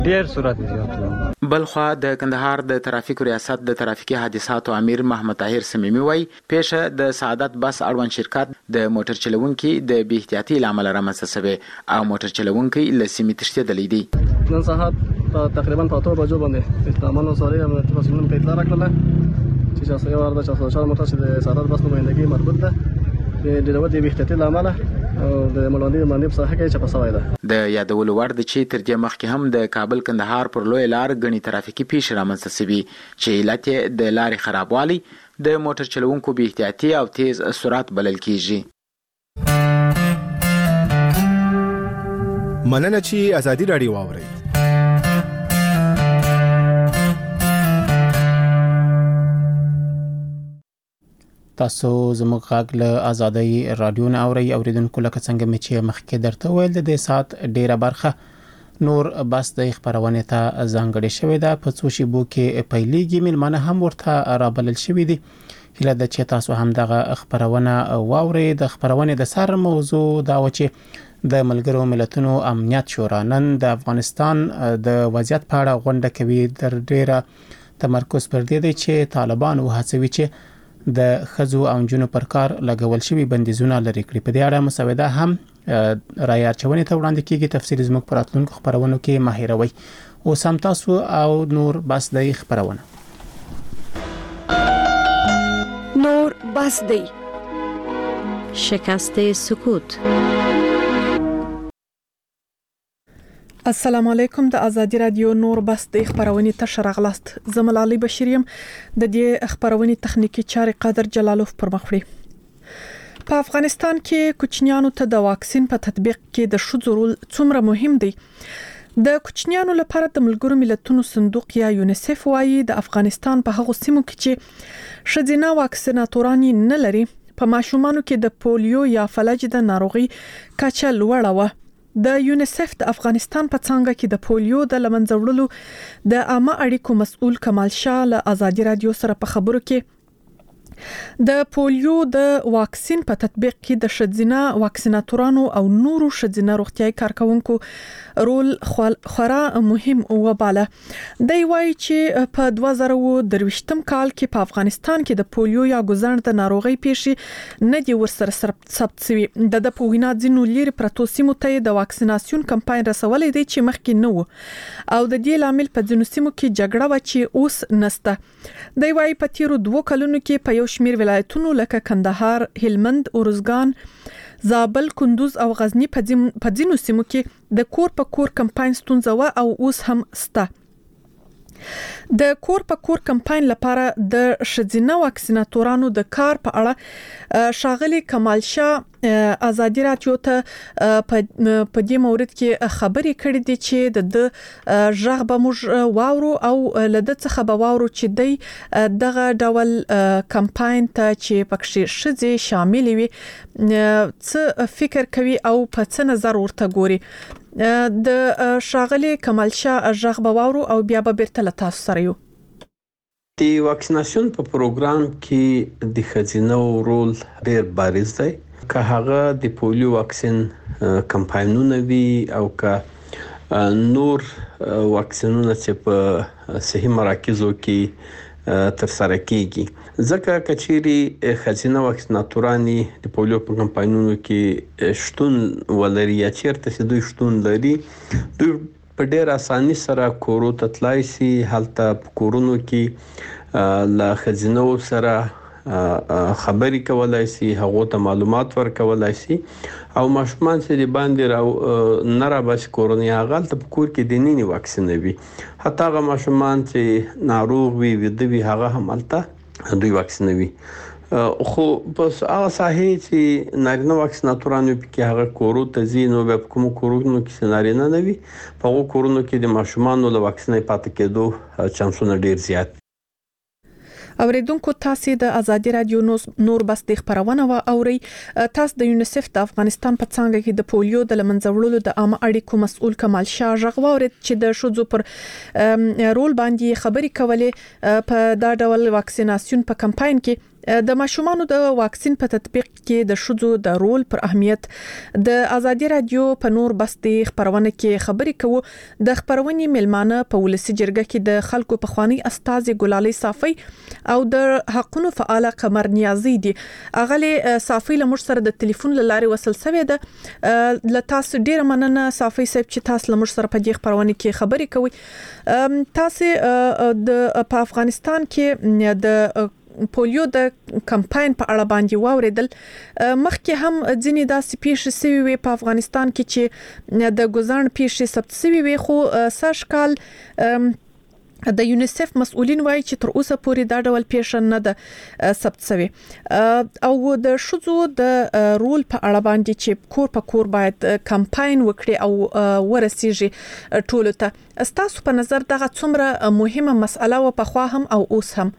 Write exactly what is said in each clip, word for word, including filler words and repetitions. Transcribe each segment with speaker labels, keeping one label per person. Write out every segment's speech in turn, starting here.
Speaker 1: ډیر سرعت زیات.
Speaker 2: بلخوا د کندهار د ترافیک ریاست د ترافیکي حادثاتو امیر محمد طاهر سمیمی وای پیشه د سعادت بس اړوند شرکت د موټر چلونکي د بی احتیاطي لامل رامنځته شوی او موټر چلونکي له سیمې تښتېدلی دی.
Speaker 3: نن سهار تقریبا په اته بجو باندې استعمال سره امنیتي مسؤلین په اطلاع راکړه چې چې یو ورته چې څو موټر چې د سعادت بس نمائندګي مربوط ده د ډیرو د بی احتیاطي لامل او د ملاندې باندې په صحه کې چې پسوي ده.
Speaker 2: د یادولو وړ د چې تر دې مخکې هم د کابل کندهار پر لوی لار غني ترافیکي پیښې رامنځته شوي چې علت د لارې خرابوالي د موټر چلوونکو بی احتیاطي او تیز سرعت بلل کیږي.
Speaker 4: مننه چې ازادي رادیو واوري.
Speaker 5: تاسو زموږ غږ له آزادۍ رادیو نه اوري اوریدونکو لکه څنګه مې چې مخکې درته ویل د دې سات ډیره برخه نور بس د خبرونه ته ځانګړې شوې ده په څو شیبو کې پیلېږي ملمنه هم ورته رابلل شوې دي. هله د چې تاسو هم دغه خبرونه واوري. د خبرونه د سر موضوع دا و چې د ملګرو ملتونو امنیت شورا نن د افغانستان د وضعیت په اړه غونډه کوي. در ډیره تمرکز پر دې دی چې طالبان وهڅوي چې د خزو او جنو پر کار لګول شوی بندیزونه لري کړی. په دې اړه مسوده هم رای اچونې ته وړاندې کیږي. تفصیل زموږ پر اتلونکو خبرونو کې ماهروي او سم تاسو او نور بس د خبرونه
Speaker 6: نور بس دی شکست سکوت.
Speaker 7: السلام علیکم. د ازادي رادیو نور بس د خبرونې ته شرغلاست. زملالي بشریم د دې خبرونې تخنیکی چارې قادر جلالوف پر مخ وړي. په افغانستان کې کوچنیانو ته د واکسین په تطبیق کې د شذ رول څومره مهم دی. د کوچنیانو لپاره د ملګرو ملتونو صندوق یا یونیسف وايي د افغانستان په هغو سیمو کې چې شذینه واکسیناتوران نه لري په ماشومانو کې د پولیو یا فلج د ناروغي کچه لوړه و. د یونیسف د افغانستان په څنګه کې د پولیو د لمنځه وړلو د عامه اړیکو مسؤل کمال شاه له ازادي رادیو سره په خبرو کې د پولیو د واکسین په تطبیق کې د شذینه واکسیناتورانو او نورو شذینه روغتیاي کارکونکو رول خورا مهم وباله. دی وایي چې په دوه زره درویشتم کال کې په افغانستان کې د پولیو یا ګوزڼ د ناروغي پیښې نه دی ورسره ثبت شوی. د د په وینا ځینو لري پروتو سیمو ته د واکسیناسیون کمپاین رسولې دی چې مخکې نه و او د دې لامل په ځینو سیمو کې جګړه و چې اوس نسته. دی وایي په تیرو دوه کلونو کې په یو شمیر ولایتونو لکه کندهار، هلمند، اورزګان، زابل، کندوز او غزنی په ځینو سیمو کې د کور په کور کمپاین ستونزه و او اوس هم سته. د کور په کور کمپاین لپاره د شذینه واکسیناتورانو د کار په اړه شاغلي کمال شاه ازادي رادیو ته په دې مورد کې خبرې کړې دي چې د ژغ به موږ واورو او لده څخه به واورو چې د دغه ډول کمپاین ته چې پکې شذې شامل وي څه فکر کوي او په څه نظر ورته ګوري. د شاغلي کمال شاه ژغ به واورو او بیا به بیرته له تاسو سره یو.
Speaker 8: د واکسیناسیون په پروګرام کې د ښځینو رول ډېر بارز دی. که هغه د پولیو واکسین کمپاینونه وي او که نور واکسینونه چې په صحي مراکزو کې تر سره کیږي. ځکه کچيري ښځینه واکسیناتورانی د پولیو په کمپاینونو کې شتون ولري یا چیرته چې دوی شتون لري دوی په ډېر اساني سره کورو ته تلای شي. هلته په کورونو کې له ښځینو سره خبرې کولای شي، هغه ته معلومات ورکولای شي او ماشومان چې د باندې را نه را بس کورونی هغه ته په کور کې د نینی واکسینوي. حتی هغه ماشومان چې ناروغ وي ودوی هغه هم الته دوی واکسینوي. خو بس هغه صحیح چې نارینه واکسیناتورانو کې هغه کورو ته زینو به کوم کورونو کې نارینه نه وي په هغه کورونو کې د ماشومان له واکسینې پاتې کېدو چانسونه ډیر زیات.
Speaker 7: اوریدونکو تاسو د ازادي رادیو نور بس د خبرونه و اوري. تاسو د یونیسف د افغانستان په څنګه کې د پولیو د لمنځه وړلو د عامه اړیکو مسؤل کمال شاه ژغ واورید چې د شذو پر رول باندې خبرې کولې په دا ډول واکسیناسیون په کمپاین کې د ماشومانو د واکسین په تطبیق کې د شذو د رول پر اهمیت د ازادي رادیو په نور بس د خبرونه کې خبري کوو. د خبرونې ملمانه په ولسی جرګه کې د خلکو په خواني استاد ګلالي صافي او د حقونو فعال قمر نیازي دي. اغله صافي لمر سره د ټلیفون لاري وصل سوي ده. ل تاسو ډیر مننه صافي صاحب چې تاسو لمر سره په دې خبرونه کې خبري کوي. تاسو د په افغانستان کې د پولیو د کمپاین په اړه باندې واوریدل. مخکې هم ځینې داسې پیښې سوي وي په افغانستان کې چې د ګزارن پیښې ثبت سوي وي، خو سږ کال د یونیسف مسؤلین وایي چې تر اوسه پورې دا ډول پیښه نه ده ثبت شوی. او د شذو د رول په اړه باندې چې کور په کور باید کمپاین وکړي او ورسیږي ټولو ته. تاسو په نظر دغه څومره مهمه مسأله و په خوا هم او اوس هم؟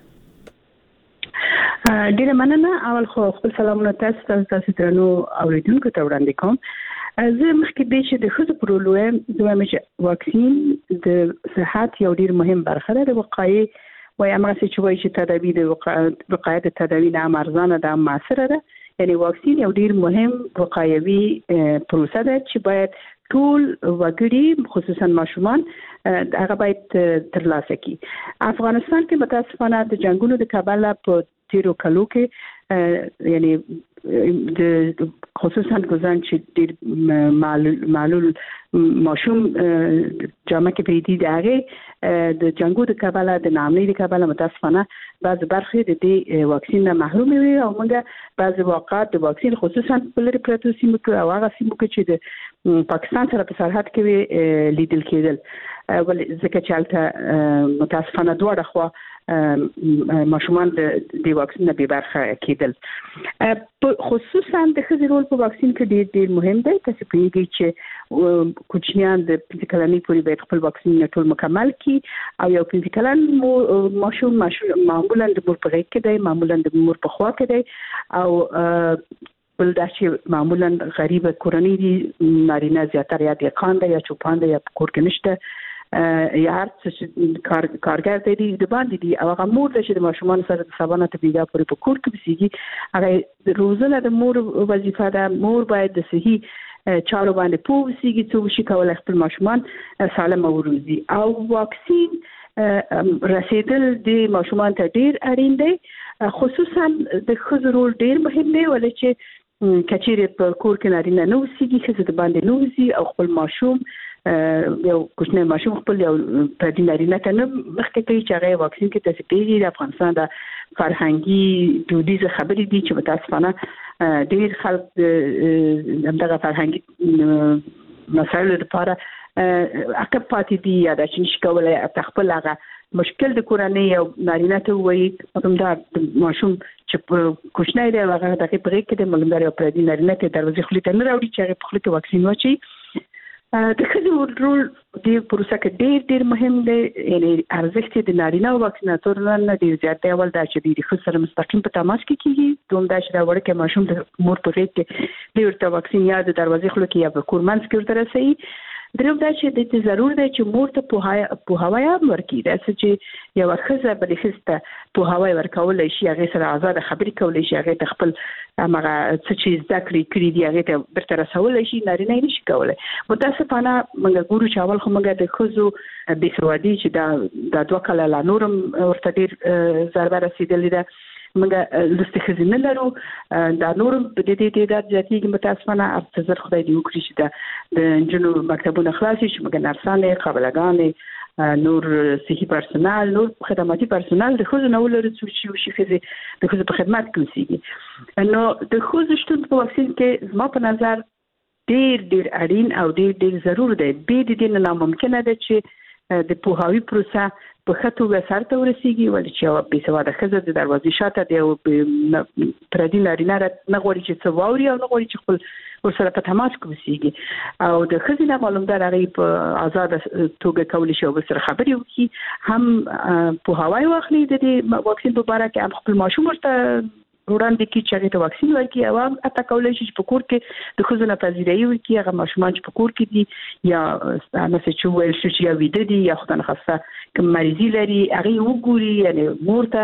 Speaker 9: ډیره مننه. اول خو خپل سلامونه تاسو ته تاسو درنو اوریدونکو ته وړاندې کوم. زه مخکې د چې د خود پرولوم دوه مې واکسین د صحت یو ډیر مهم برخه ده. د وقایي وای امر چې وایي چې تدابیر د وقایه د تدابیر نه ارزانه ده، موثره ده. یعنی واکسین یو ډیر مهم وقایوي پروسه ده چې باید ټول وګړي خصوصا ماشومان هغه باید ترلاسه کړي. افغانستان کې متاسفانه د جنگونو د کبله په تیرو کلو کې یعنی د خصوصا ګزان چې ډیر معلول ماشوم جامعه کې پریدي دغه د جنگو د کبله د نامې د کبله متاسفانه بعض برخې د دې واکسین نه محروم وي او موږ بعض واقعات د واکسین خصوصا په لري پروتو سیمو کې او هغه سیمو کې چې د پاکستان سره په سرحد کې لیدل کېدل. ولې ځکه چې البته متاسفانه دوه خوا ماشومان د د واکسین نه به برخه کېدل. خصوصا د خځې رول په واکسین کې ډېر ډېر مهم دی. تاسو پیږئ چې کوچنیان د پنځه کلنۍ پورې باید خپل واکسین ټول مکمل کړي او یو پنځه کلن ماشوم معمولا د مور په غېږ کې دی، معمولا د مور په خوا کې دی او بل دا چې معمولا غریب کورنۍ دي، نارینه زیاتره یا دیقان ده یا چوپان ده یا کور کې نشته یا هر څه کار کارګر دی د باندې دي او هغه مور د چې د ماشومان سره د سبانه ته بیګا پورې په کور کې بسیږي. هغه روزنه د مور وظیفه ده. مور باید د صحي چارو باندې پوه سیږي څو شي کولای خپل ماشومان سالم وروزي. او واکسین رسیدل د ماشومان ته ډیر اړین دی. خصوصا د خځو رول ډیر مهم دی ولې چې کچېره په کور کې نارینه نو سیږي خځه د باندې نوزي او خپل ماشوم یو کوچنی ماشوم خپل یو په دې نارینه ته نه مخکې کوي چې هغه واکسین کې تاسو پیږي. د افغانستان د فرهنګي دودیزه خبرې دي چې متاسفانه ډیر خلک دغه فرهنګي مسایلو لپاره عقب پاتې دي یا د چنش کولای خپل هغه مشکل د کورنۍ او نارینه ته وایي مطلب ماشوم چې کوچنی دی هغه د پرې کې د ملګری او پردي نارینه ته دروازې خپل ته نه راوړي چې هغه په خپل واکسین واچي. د خځو رول د پروسه کې ډېر ډېر مهم دی. یعنی ارزښت د نارینه او واکسیناتورونو نه ډېر زیات دی. اول دا چې د خځو سره مستقیم په تماس کې کیږي، دوم دا چې دا وړکه ماشوم د مور په غېږ کې د ورته واکسین یا د دروازې خپل کې یا په کورمنځ کې ورته رسي. دریم دا چې د دې ضرور دی چې مور ته په په هوايا ورکی دا چې یو خزه بل خسته په هوايا ورکول شي، هغه سره آزاد خبرې کولای شي، هغه خپل هغه څه چې ذکر کړی دی هغه ته برته رسول شي، نارینه نشي کولای. متاسفانه موږ ګورو چې اول خو موږ د خزو د سوادي چې دا د دوه کاله لا نورم ورته ډیر ضربه رسیدلې ده. موږ لستخزینه لرو دا نور په دې دې د ذاتي متاسفانه افزر خدای دی وکړي چې دا د جنو مکتبونو خلاصي چې موږ نرسانه قابلګانې نور صحي پرسونال نور خدماتي پرسونال د خو نه ولر چې شي خزي د خو په خدمت کې وسیږي. نو د خو شتون په واکسین کې زما په نظر ډیر ډیر اړین او ډیر ډیر ضرور دی. به د دې نه ممکنه ده چې د پوهاوی پروسه په خطو وسار ته ورسیږي ولې چې او به سواده خزه د دروازې شاته دی پردي نارینه نه غوړي چې څو ووري او نه غوړي چې خپل ورسره په تماس کې وسیږي او د خزینه معلومدار هغه په آزاد توګه کولای شي او سره خبري وکړي، هم په هواي واخلي د دې واکسین په اړه کې هم خپل ماشوم ورته وړاندې کې چې هغه واکسین ورکړي او اته کولای شي چې په کور کې د خزونه پذیرایي وکړي. هغه ماشومان چې په کور کې دي یا مثلا چې ویل شي چې یا ویده دي یا خدای نخواسته کوم مریضي لري هغه وګوري، یعنی مور ته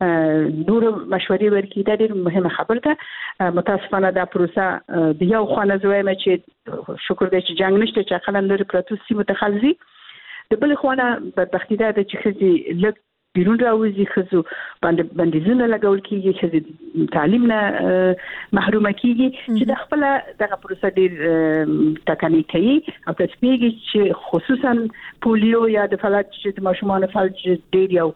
Speaker 9: نور مشورې ورکړي دا ډېر مهمه خبره ده. متاسفانه دا پروسه د یو خانه زویم چې شکر دې چې جنگ نشته چې خلک لري پروتو سیمه ته خلزي د بل خانه بدبختی ده چې خزي لږ بیرون راوځي خزو باندې بندیزونه لګول کیږي چې تعلیم نه محروم کیږي چې د خپل دغه پروسه ډیر تکنیک کوي او تسبیږي چې خصوصا پولیو یا د فلج چې د ماشومان فلج ډیر یو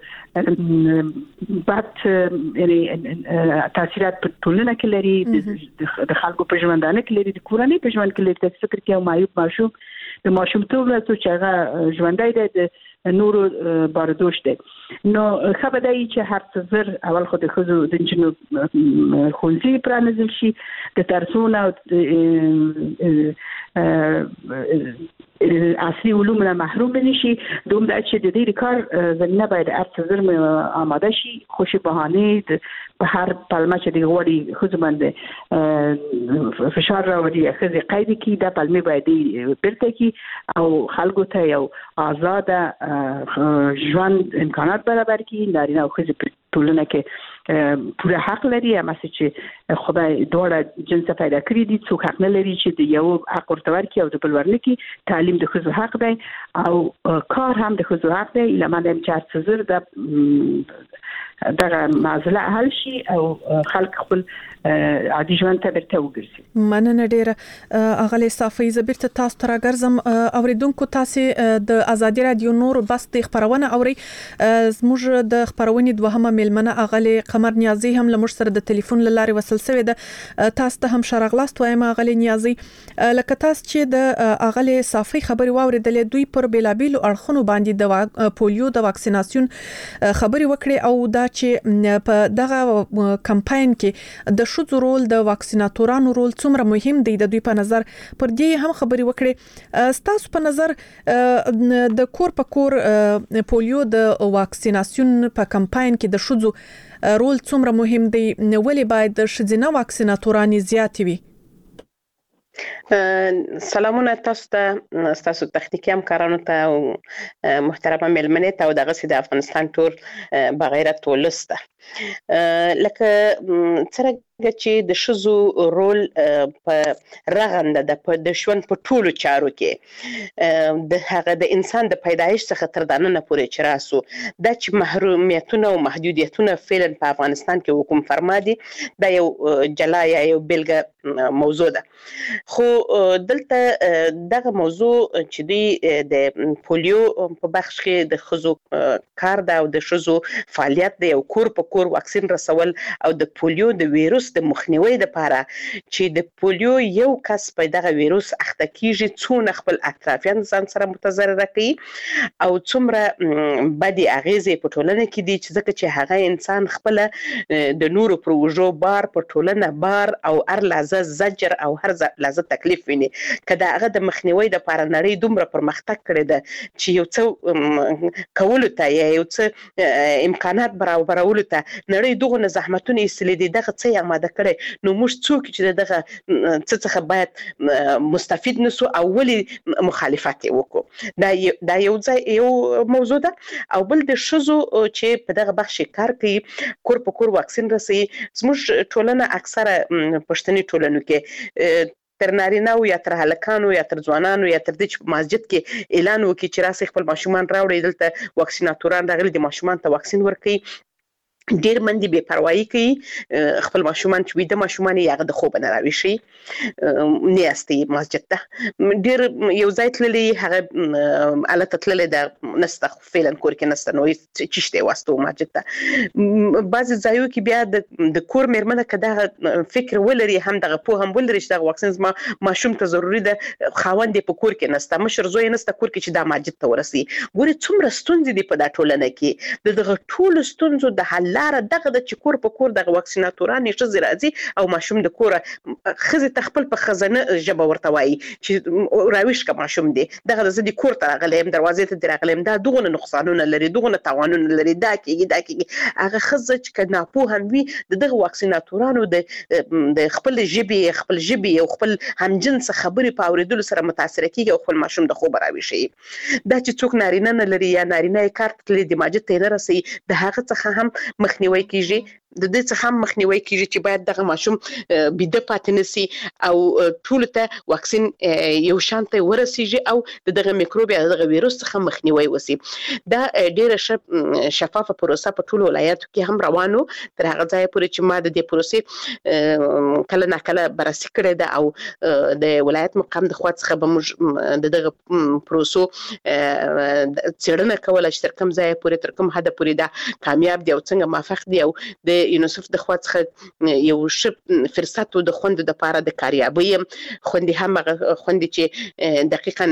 Speaker 9: بد یعنی تاثیرات په ټولنه کې لري د خلکو په ژوندانه کې لري د کورنۍ په ژوند کې لري د فکر کې او معیوب ماشوم د ماشومتوب له څو چې هغه ژوندۍ ده نورو باردوش ده. نو خبر دی چې هر څه زر اول خو د خزو د جنو خونځي پرانځل شي د ترسونه اصلي علوم نه محروم نشي دوم د چې د دې کار زمينه باید هر څه زر آماده شي خوشي بهانه په هر پلمه چې د غوړي خزو باندې فشار راوړي خزي قید کی د پلمه باید بیرته کی او خلکو ته یو آزاد ژوند امکانات برابر کړي نارینه او ښځې په ټولنه کې پوره حق لري هم چې خدای دواړه جنس پیدا کړی دي څوک حق نه لري چې د یو حق ورته ورکړي او د بل ورنکړي تعلیم د ښځو حق دی او کار هم د ښځو حق دی لمن هم چې هر څه زر د دغه معضله حل شي او خلک خپل عادي ژوند ته برته وګرځي.
Speaker 7: مننه ډیره اغلی صافی زبرته تاسو تر ګرځم اوریدونکو تاسو د ازادي رادیو نور بس د خبرونه اوري زموږ د خبرونې دوهمه ملمنه اغلی قمر نیازی هم لمر سره د ټلیفون لاري وصل شوی ده تاسو ته هم شرغلاست وایم اغلی نیازی لکه تاسو چې د اغلی صافی خبري واوریدلې دوی پر بیلابیل اړخونو باندې د پولیو د واکسیناسیون خبري وکړي او دا چې په دغه کمپاین کې د شذ رول د واکسیناتورانو رول څومره مهم دی د دوی په نظر پر دې هم خبري وکړي تاسو په نظر د کور په کور پولیو د واکسیناسیون په کمپاین کې د شذ رول څومره مهم دی ولې باید د شذینه واکسیناتورانی زیات وي؟
Speaker 10: سلامونه تاسو ته تاسو تخنیکی همکارانو ته او محترمه ملمنې ته او دغه سي د افغانستان ټول بغیرت ولسته لکه څنګه چې د شذو رول په رغنده د د ژوند په ټولو چارو کې د هغه د انسان د پیدایش څخه تر دننه پورې چراسو د چې محرومیتونه او محدودیتونه فعلا په افغانستان کې حکم فرما دي دا یو جلا یا یو بلګه موضوع ده خو دلته دغه موضوع چې دی د پولیو په بخش کې د خزو کار دا او د شذو فعالیت دی او کور په کور واکسین رسول او د پولیو د ویروس د مخنیوي لپاره چې د پولیو یو کس په دغه ویروس اخته کیږي څونه خپل اطرافیان ځان سره متضرر کوي او څومره بدی اغیزې په ټولنه کې دي چې ځکه چې هغه انسان خپل د نورو پروژو بار په ټولنه بار او هر لحظه زجر او هر لحظه تکلیف ویني کله هغه د مخنیوي لپاره نړۍ دومره پرمختګ کړی ده چې یو څه کول ته یا یو څه امکانات برابرول ته نړۍ دغه زحمتونه ایستلې دي دغه څه یې آماده کړی نو موږ څوک چې دغه څه څخه باید مستفید نسو او ولي مخالفت وکړو دا دا یو ځای یو موضوع ده او بل د شذو چې په دغه بخش کار کوي کور په کور واکسین رسي زموږ ټولنه اکثره پښتني ټولنو کې تر نارینه او یا تر هلکانو یا تر ځوانانو یا تر د مسجد کې اعلان وکړي چې راسي خپل ماشومان راوړي دلته واکسیناتوران راغلي د ماشومان ته واکسین ورکړي ډیر مندي بے پروايي کوي خپل ماشومان چې وي د ماشومان یې هغه د خوب نه راوي نه استي مسجد ته ډیر یو ځای تللی هغه الته تللی د نسته فعلا کور کې نسته نو چشته واسطو مسجد ته بعض ځایو کې بیا د کور مېرمنه کده فکر ولري هم دغه په هم ولري چې د واکسین ما ماشوم ته ضروري ده خاوند په کور کې نسته مشر زوی نسته کور کې چې د مسجد ته ورسي ګوري څومره ستونزې دي په دا ټولنه کې دغه ټول ستونزو د حل لاره دغه د چکور په کور دغه واکسیناتوران نشي راځي او ماشوم د کور خزه تخپل په خزانه جبه ورته وایي چې راويش کا ماشوم دی دغه د دې کور ته غلیم دروازې ته درغلیم دا دغه نقصانونه لري دغه تاوانونه لري دا کېږي دا کېږي هغه خزه چې کنا په هم وي دغه واکسیناتورانو د د خپل جبي خپل جبي او خپل همجنس خبرې په اوریدلو سره متاثر کیږي او خپل ماشوم د خوب راوي شي دا چې څوک نارینه نه لري یا نارینه کارت لري د ماجد ته نه رسي د هغه څخه هم مخنیوي کیږي د دې څخه هم مخنیوي کیږي چې باید دغه ماشوم بيده پاتې نشي او ټول ته واکسین یو شانته ورسیږي او دغه میکروب یا دغه ویروس څخه مخنیوي وسی دا ډیره شفافه پروسه په ټولو ولایتو کې هم روانو تر هغه ځای پورې چې ما د دې پروسې کله نه کله بررسي کړې ده او د ولایت مقام د خوا څخه به موږ د دغه پروسو څېړنه کوله چې تر کوم ځای پورې تر کوم حد پورې دا کامیاب دی او څنګه موافق دی او د یونیسف د خوا څخه یو ش فرصت د خوند د لپاره د کاریابي خوندي هم خوندي چې دقیقاً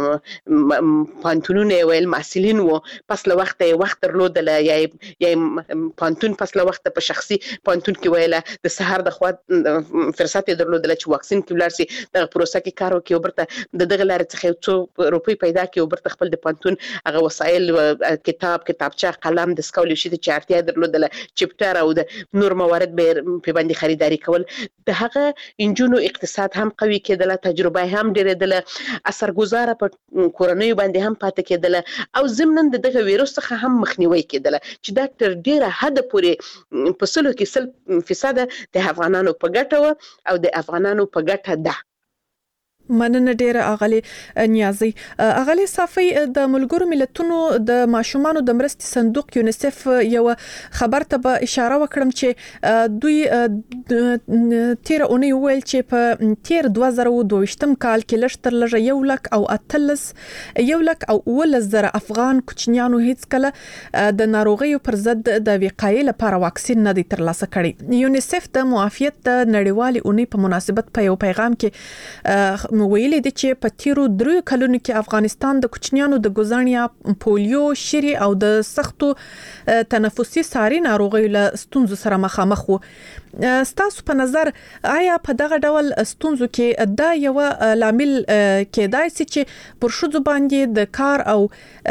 Speaker 10: پانتونونه ویل مسلین وو پس له وخت وخت درلودل یا یا پانتون پس له وخت په شخصي پانتون کې ویله د سحر د خوا فرصت درلودل چې واکسین کې ولرسي د پروسه کې کار وکړي او برته د دغه لارې څخه څو روپۍ پیدا کړي او برته خپل د پانتون هغه وسایل کتاب کتابچه قلم د سکول شي د چارتیا درلودل چپټر او د نور موارد به په باندې خریداري کول د هغه انجونو اقتصاد هم قوي کېدله تجربه هم ډېرېدله اثرګذاره په کورنۍ باندې هم پاتې کېدله او ضمناً دغه ویروس څخه هم مخنیوي کېدله چې ډاکټر ډېره حد پورې په سلو کې سل فیصد د افغانانو په ګټه او د افغانانو په ګټه ده.
Speaker 7: مننه ډیره اغلی نیازي اغلی صافي د ملګرو ملتونو د ماشومانو د مرستې صندوق یونیسف یو خبر ته به اشاره وکړم چې دوی تیر اونۍ ویل چې په تیر دوه زره او دوه ویشتم کال کې لشتر لږه یو لک او اتلس یو لک او ولس زره افغان کوچنیانو هیڅ کله د ناروغیو پر ضد د وقایې لپاره واکسین نه دی ترلاسه کړی. یونیسف د معافیت د نړیوالې اونۍ په مناسبت په یو پیغام کې ویلي دي چې په تیرو درې کلونو کې افغانستان د کوچنیانو د ګزانیا پولیو شری او د سختو تنفسي ساري ناروغیو له ستونزو سره مخامخ وو. ستاسو په نظر آیا په دغه ډول ستونزو کې دا یو لامل کېدای شي چې پر شوزو باندې د کار او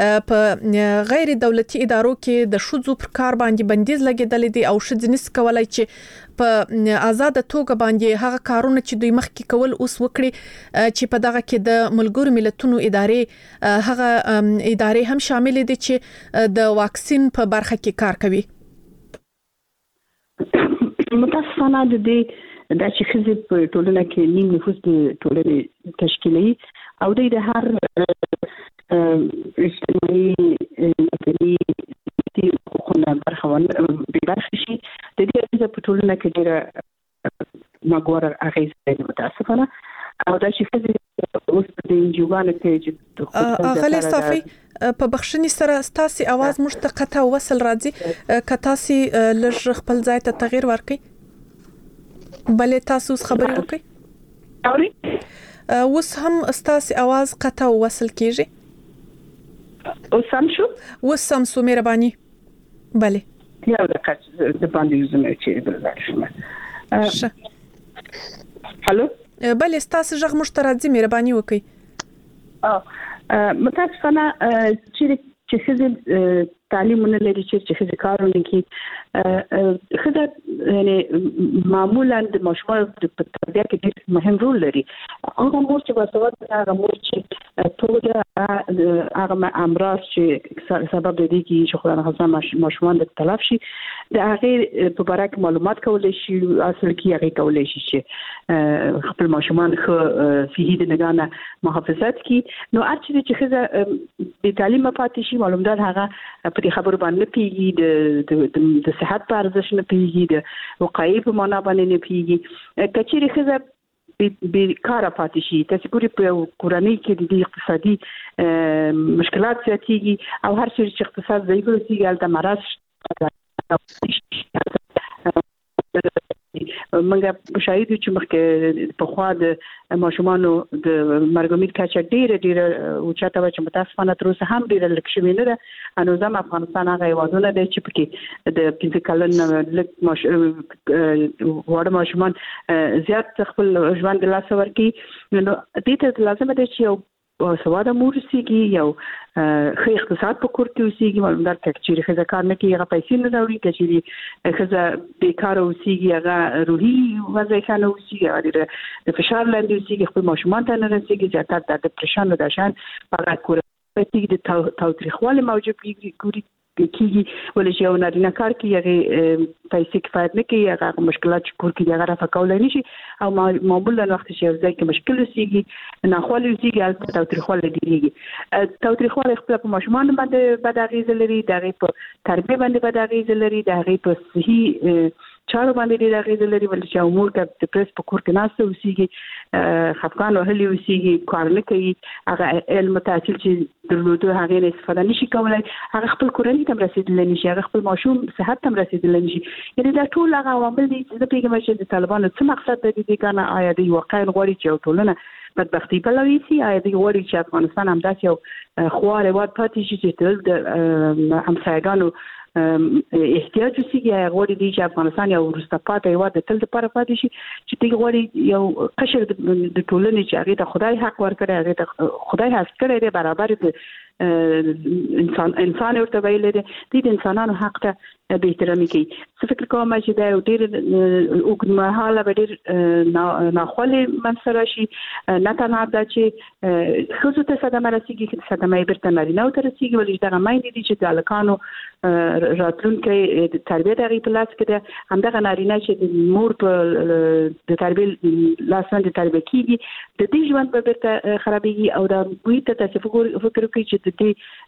Speaker 7: په غیر دولتي ادارو کې د شوزو پر کار باندې بندیز لګیدل دي او شذنس کولای چې په آزاد توګه باندې هغه کارونه چې دوی مخکې کول اوس وکړي چې په دغه کې د ملګرو ملتونو ادارې هغه ادارې هم شامل دي چې د واکسین په برخه کې کار کوي.
Speaker 9: متاسفانه د دې د چې خزي په ټولنه کې نیم نفوس د ټولنې تشکیلي او د هر اجتماعي مدني حقوقونه برخوان برخه شي د دې په ټولنه کې ډېر مګور اغیز متاسفانه او دا چې خزي اوس د انجوګانو کې چې
Speaker 7: اغلی صافي په بخښنې سره ستاسي आवाज مشتقته وصل راځي کتاسي لږ خپل ځای ته تغییر ورکړي بلې تاسو خبرې وکړئ اوس هم ستاسي आवाज قطع وصل کیږي
Speaker 9: اوس هم شو
Speaker 7: اوس هم سو مهرباني بلې
Speaker 9: یو دقیقه د باندې زموږ چې بلل شم هالو
Speaker 7: بلې ستاسو ژغ مشترکي مهرباني وکړئ
Speaker 9: اه متاسفانه چې چې خزه تعلیم نه لري چې خزه کارونه کوي خزه یعنی معمولا د مشمول په تربیه کې ډېر مهم رول لري. هغه مور چې وسوات هغه مور چې ټول هغه امراض چې سبب دي چې شخړه غوښه مشمول د تلف شي د هغه په اړه کې معلومات کولای شي اصل کې هغه کولای شي چې خپل مشمول خو فيه د نگانه محافظت کی نو اچھا چې خزه د تعلیم پاتې شي معلومات هغه په دې خبرو باندې پیږي د د صحت په ارزښت نه پیږي د وقایې په معنا باندې نه پیږي کچېری خزه به کار پاتې شي تاسو ګوري په کورنۍ کې د اقتصادي مشکلات زیاتېږي او هر څه چې اقتصاد ضعیف وي د مرض منګه شاید چې مخکې په خوا د ماشومانو د مرګومید کچه ډیره ډیره او چاته چې متاسفانه تر اوسه هم ډیره لږ شوی نه ده انو زم افغانستان هغه وادونه دی چې پکې د پنځه کلن لږ ماش وړ ماشومان زیات خپل ژوند د لاس ورکی نو دې ته لازم دی چې یو سواده مور سیږي یو خې اقتصاد په کور کې وسیږي معلومات چې خزه کار نه کوي هغه پیسې نه راوړي چې خزه بیکار وسیږي هغه روحي وضع ښه نه وسیږي هغه د فشار لاندې وسیږي خپل ماشومان ته نه رسیږي زیاتره د ډیپریشن او د شان هغه کور په کې د تاوتریخوالي موجود ګوري کیږي ولې چې یو نارینه کار کوي هغه پیسې کفایت نه کوي هغه مشکلات چې کور کې هغه رافقول نه شي او معمولا وخت چې ځای کې مشکل وسیږي نه خو لږیږي البته تاوتریخواله دیږي تاوتریخواله خپل په ماشومان باندې بد اغیز لري دغه په تربیه باندې بد اغیز لري دغه په صحي چارو باندې ډېر اغیز لري ولې چې امور کې د پریس په کور کې ناسته وسیږي خفقان او هلي وسیږي کار نه کوي هغه علم تحصیل چې درلوده هغه نه استفاده نشي کولای هغه خپل کورنۍ ته رسیدل نشي هغه خپل ماشوم صحت ته رسیدل نشي یعنی دا ټول هغه عوامل دي چې په کومه چې د طالبانو څه مقصد دی دي کنه آیا دی واقعا غواړي چې ټولنه بدبختی په لوي سي آیا دی غواړي چې افغانستان هم داسې یو خوار هېواد پاتې شي چې تل د همسایګانو احتیاج وسیږي غوړي دی چې افغانستان یو وروسته پاتې هېواد د تل لپاره پاتې شي چې دی غوړي یو قشر د ټولنې چې هغه ته خدای حق ورکړي هغه ته خدای حق کړی دی برابر انسان انسان ورته ویل دي د انسانانو حق ته به احترامي کوي څه فکر کوم چې دا یو ډېر اوږدمهاله به ډېر ناخوالې منځته راشي نه تنها دا چې ښځو ته صدمه رسېږي صدمه یې بیرته نارینهو ته رسېږي ولې دغه میندې دي چې د هلکانو راتلونکی د تربیې د هغې په لاس کې ده همدغه نارینه چې د مور په د تربیې لاس باندې تربیه کېږي د دې ژوند به بیرته خرابېږي او د هغوی ته تاسې فکر وکړئ چې د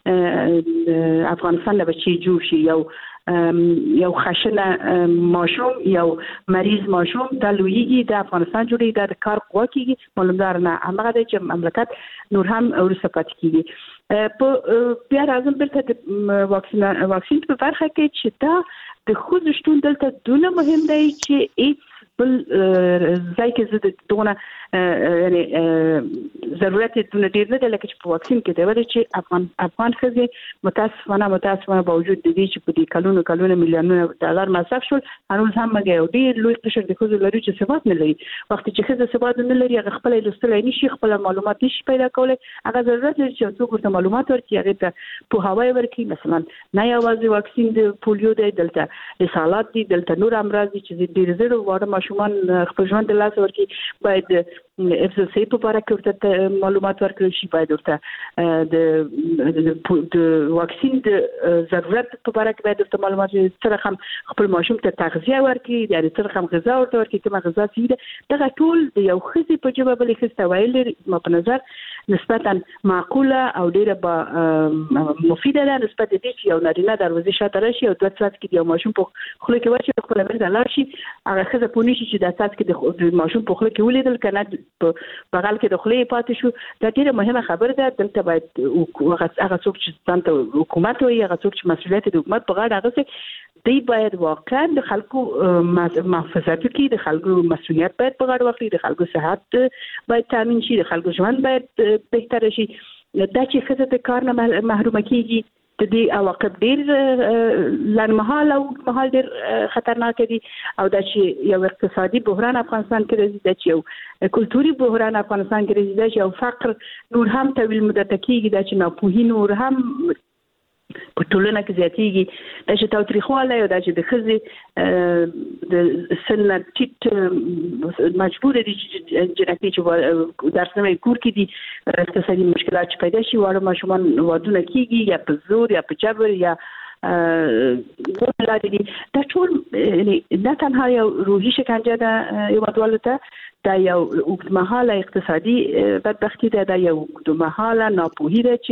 Speaker 9: دې افغانستان نه بچي جوړ شي یو یو خشنه ماشوم یو مریض ماشوم د لویږي د افغانستان جوړي د کار قوا کېږي معلومدار نه هغه د چې مملکت نور هم ورسره پاتې کېږي په بیا راځم بلته د واکسین واکسین په برخه کې چې دا د خود شتون دلته دونه مهم دی چې هیڅ بل ځای کې زه د دونه یعنی ضرورت دونه ډیر نه دی لکه چې په واکسین کې دی ولې چې افغان افغان ښځې متاسفانه متاسفانه باوجود د دې چې په دې کلونو کلونو میلیونونه ډالر مصرف شول هنوز هم مګي یو ډیر لوی قشر د ښځو لري چې ثبات نه لري وخت چې ښځه ثبات نه لري هغه خپل لوستل نه شي خپل معلومات نشي پیدا کولای هغه ضرورت لري چې څوک ورته معلومات ورکړي هغه ته په هواي ورکړي مثلا نه یوازې واکسین د پولیو دی دلته اسهالات دي دلته نور امراض دي چې ډیر زیات وړه ماشومان خپل ژوند د لاس ورکړي باید اف سی په اړه کې ورته معلومات ورکړل شي باید ورته د د واکسین د ضرورت په اړه کې باید ورته معلومات سره هم خپل ماشوم ته تغذیه ورکړي د هغې سره هم غذا ورته ورکړي کومه غذا چې دغه ټول د یو ښځې په ژبه بلې ښځې ته ویل ما په نظر نسبتا معقوله او ډیره با مفیده ده نسبت دې چې یو نارینه دروازې شاته راشي او دوه ساعت کې یو ماشوم په خوله کې واچي خپل بیرته لاړ شي هغه ښځه پوه نه شي چې دا ساعت کې د ماشوم په خوله کې ولیدل کنه په بغل کې د خولې پاتې شو دا ډیره مهمه خبره ده دلته باید هغه څوک چې ځان ته حکومت وایي هغه څوک چې مسؤلیت د حکومت په غاړه اخیستي دی باید واقعا د خلکو محافظت وکړي د خلکو مسؤلیت باید په غاړه واخلي د خلکو صحت باید تامین شي د خلکو ژوند باید بهتر شي دا چې ښځه د کار نه محرومه کیږي د دې عواقب ډیر لنډمهاله او اوږدمهاله ډیر خطرناک دي او دا چې یو اقتصادي بحران افغانستان کې راځي دا چې یو کلتوري بحران افغانستان کې راځي دا چې یو فقر نور هم طویل مدته کېږي دا چې ناپوهي نور هم په ټولنه کې زیاتېږي دا چې تاوتریخوالی او دا چې د ښځې د سن نه ټیټ مجبوره دي چې جنکۍ چې درس نوی کور کې دي اقتصادي مشکلات چې پیدا شي واړه ماشومان وادونه کېږي یا په زور یا په جبر یا نور لارې دي دا ټول نه تنها یو روحي شکنجه ده هېوادوالو ته دا یو اوږدمهاله اقتصادي بدبختي ده دا یو اوږدمهاله ناپوهي ده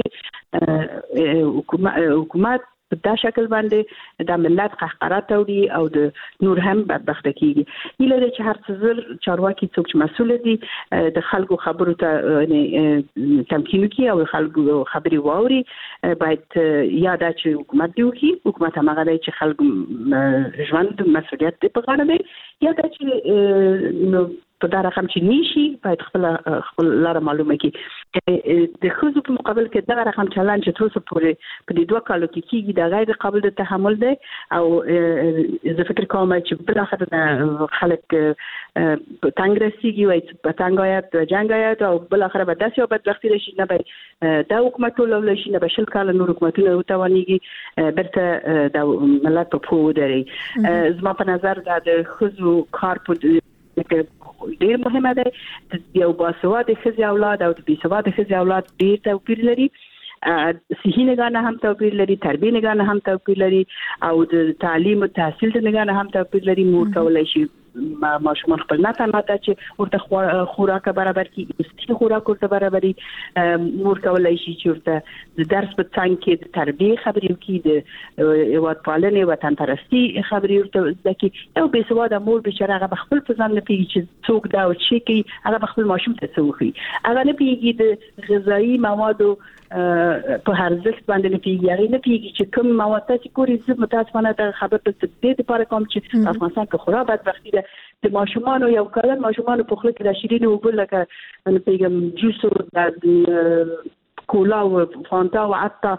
Speaker 9: چې حکومت په دا شکل باندې د ملت قهقرات وړي او د نور هم بدبخته کیږي هیله ده چې هر څه زر چارواکي څوک چې مسؤل دي د خلکو خبرو ته تمکین وکړي او خلکو خبرې واوري باید یاد چې حکومت دی وکړي حکومت هم هغه دی چې خلکو ژوند مسؤلیت دی په غاړه دی یا دا چې په دا رقم چې نشي باید خپل خپل لار معلومه کړي د ښځو په مقابل کې دا رقم چلند چې تاسو پورې په دې دوه کالو کې کېږي دا غیر قابل د تحمل دی او زه فکر کوم چې بل اخر خلک په تنګ رسیږي وایي په تنګ آیات جنگ آیات او بل اخر به داسې او بدبختي راشي نه به دا حکومت ولول شي نه به شل کال نور حکومتونه وتوانيږي برته د ملت په پوه دري زما په نظر دا د ښځو کار په ډیر مهمه ده یو باسواده ښځې اولاد او د بې سواده ښځې اولاد ډیر توپیر لري صحي نگاه هم توپیر لري، تربیه نگاه هم توپیر لري، او د تعلیم او تحصیل نگاه هم توپیر لري. مور کولای شي ماشومان خپل نه تنها چې ورته خوراک برابر کړي، استي خوراک ورته برابري. مور کولای شي چې ورته د درس په څنګ کې د تربیه خبرې وکړي، د هیواد پالنې وطن پرستي خبرې ورته زده کړي. یو بې سواده مور بیچاره هغه خپل په ځان نه پوهېږي چې څوک دا او چې کوي، هغه خپل ماشوم ته څه وښيي، هغه نه پوهېږي د غذایي موادو په هر ځل باندې نه پیږي، هغه نه پیږي چې کوم مواد تاسو ګوري. زه متاسفانه د خبر په دې لپاره کوم چې افغانستان کې خورا بدبختي ده. د ماشومان یو کله ماشومان په خله کې د شیرین او بل لکه نه پیګم جوس او د کولا او فانتا او حتی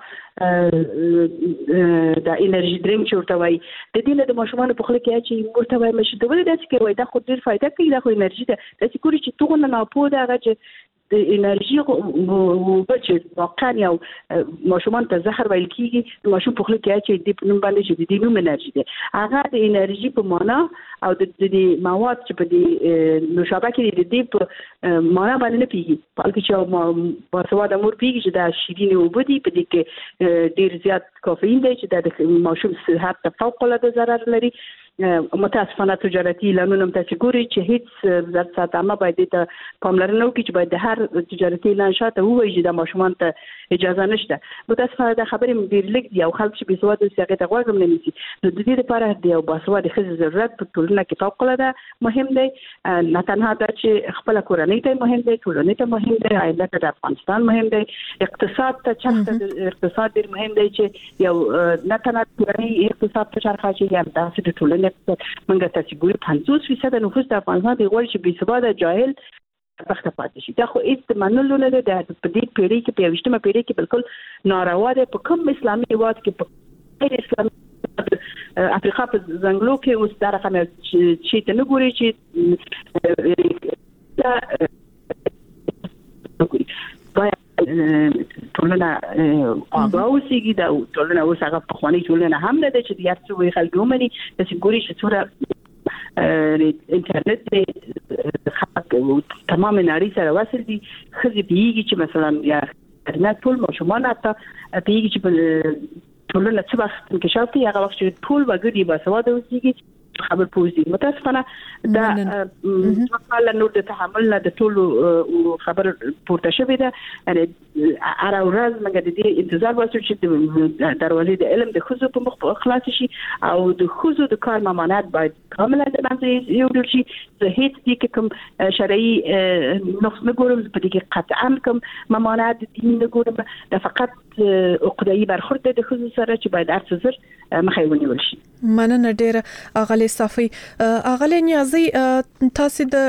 Speaker 9: د انرژي ډرینک چورته وای. د دې نه د ماشومان په خله کې چې ورته وای مشه د ولې داسې کوي، دا خو ډیر فائدہ کوي، دا خو انرژي ده. تاسو ګوري چې توغه نه پوهه هغه چې د انرژي او بچ واقعا یو ماشومان ته زهر ویل کیږي، ماشوم په خله کې چې د نوم باندې چې د نوم انرژي ده، هغه د انرژي په معنا او د دې مواد چې په دې نوشابه کې د دې په معنا باندې نه پیږي. بلکې چې باسواده مور پیږي چې دا شیرین او بدی په دې کې ډیر زیات کافئین دی چې د ماشوم صحت ته فوق العاده ضرر لري. متاسفانه تجارتي اعلانونه تاسو ګوري چې هیڅ ځات ساتمه باید ته پاملرنه وکړي چې باید د هر تجارتي اعلان شاته وایي چې د ماشومان ته اجازه نشته. متاسفانه د خبرې ډیر لږ دی او خلک چې بې سواده سیاقه ته غوږ نه نیسي. نو د دې لپاره د یو باسواده ښځې ضرورت په ټولنه کې فوق العاده مهم دی. نه تنها دا چې خپل کورنۍ ته مهم دی، ټولنې ته مهم دی، عائلت د افغانستان مهم دی، اقتصاد ته چاته اقتصاد ډیر مهم دی چې یو نه تنها کورنۍ اقتصاد ته چرخه چې یا داسې د ټولنې منګه تاسو ګوري پنځوس فیصد نفوس د افغانستان دی غوړ چې بې سواده جاهل بخته پاتې شي. دا خو هیڅ منلو نه ده. د په دې پیړۍ کې په یوشتمه پیړۍ کې بالکل ناروا ده. په کوم اسلامي هیواد کې په غیر اسلامي افریقا په ځنګلو کې اوس دا رقم چې ته نه ګوري چې باید ټولنه آگاه اوسېږي. دا ټولنه اوس هغه پخوانۍ ټولنه هم نه ده چې د هر څه وایي خلک ومني. داسې ګوري چې څومره انټرنیټ دی خلک تمام نړۍ سره وصل دي. ښځې پوهېږي چې مثلا یا انټرنیټ ټول ماشومان حتی پوهېږي چې ټولنه څه وخت انکشاف کوي، هغه وخت چې ټول وګړي باسواده اوسېږي خبر پوزي. متاسفانه دا ځکه نور د تحمل نه د ټولو خبر پورته شوی ده. یعنی هر ورځ موږ د دې انتظار واسو چې دروازې د علم د خزو په مخ خلاص شي او د خزو د کار ممانعت باید کاملا د باندې یو ډول شي. زه هیڅ دې کې کوم شرعي نقص نه ګورم، په دې کې قطعا کوم ممانعت د دین نه ګورم. دا فقط عقدایي برخورد د خزو سره چې باید هر څه زر مخې ونیول شي.
Speaker 7: مننه ډیره اغلی صافي. اغلی نیازي تاسو د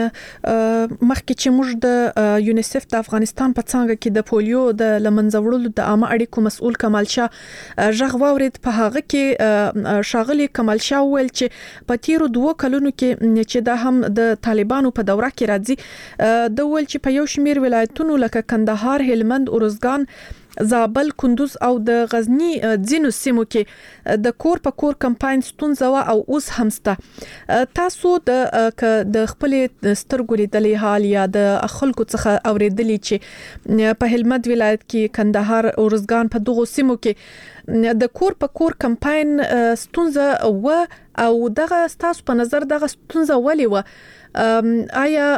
Speaker 7: مخکې چې موږ د یونیسف د افغانستان په څنګه کې د پولیو د لمنځوړلو د عامه اړیکو مسؤل کمال شاه ژغ واورید. په هغه کې شاغلي کمال شاه ویل چې په تیرو دوه کلونو کې چې دا هم د طالبانو په دوره کې راځي، د ول چې په یو شمیر ولایتونو لکه کندهار، هلمند، ارزګان، زابل، کندوز او د غزنی ځینو سیمو کې د کور په کور کمپاین ستونزه وا او اوس هم سته. تاسو د د خپل سترګو لیدلې حال یا د خلکو څخه اوریدلې چې په هلمند ولایت کې، کندهار، ارزګان په دغو سیمو کې د کور په کور کمپاین ستونزه و او دغه تاسو په نظر دغه ستونزه ولې و؟ آیا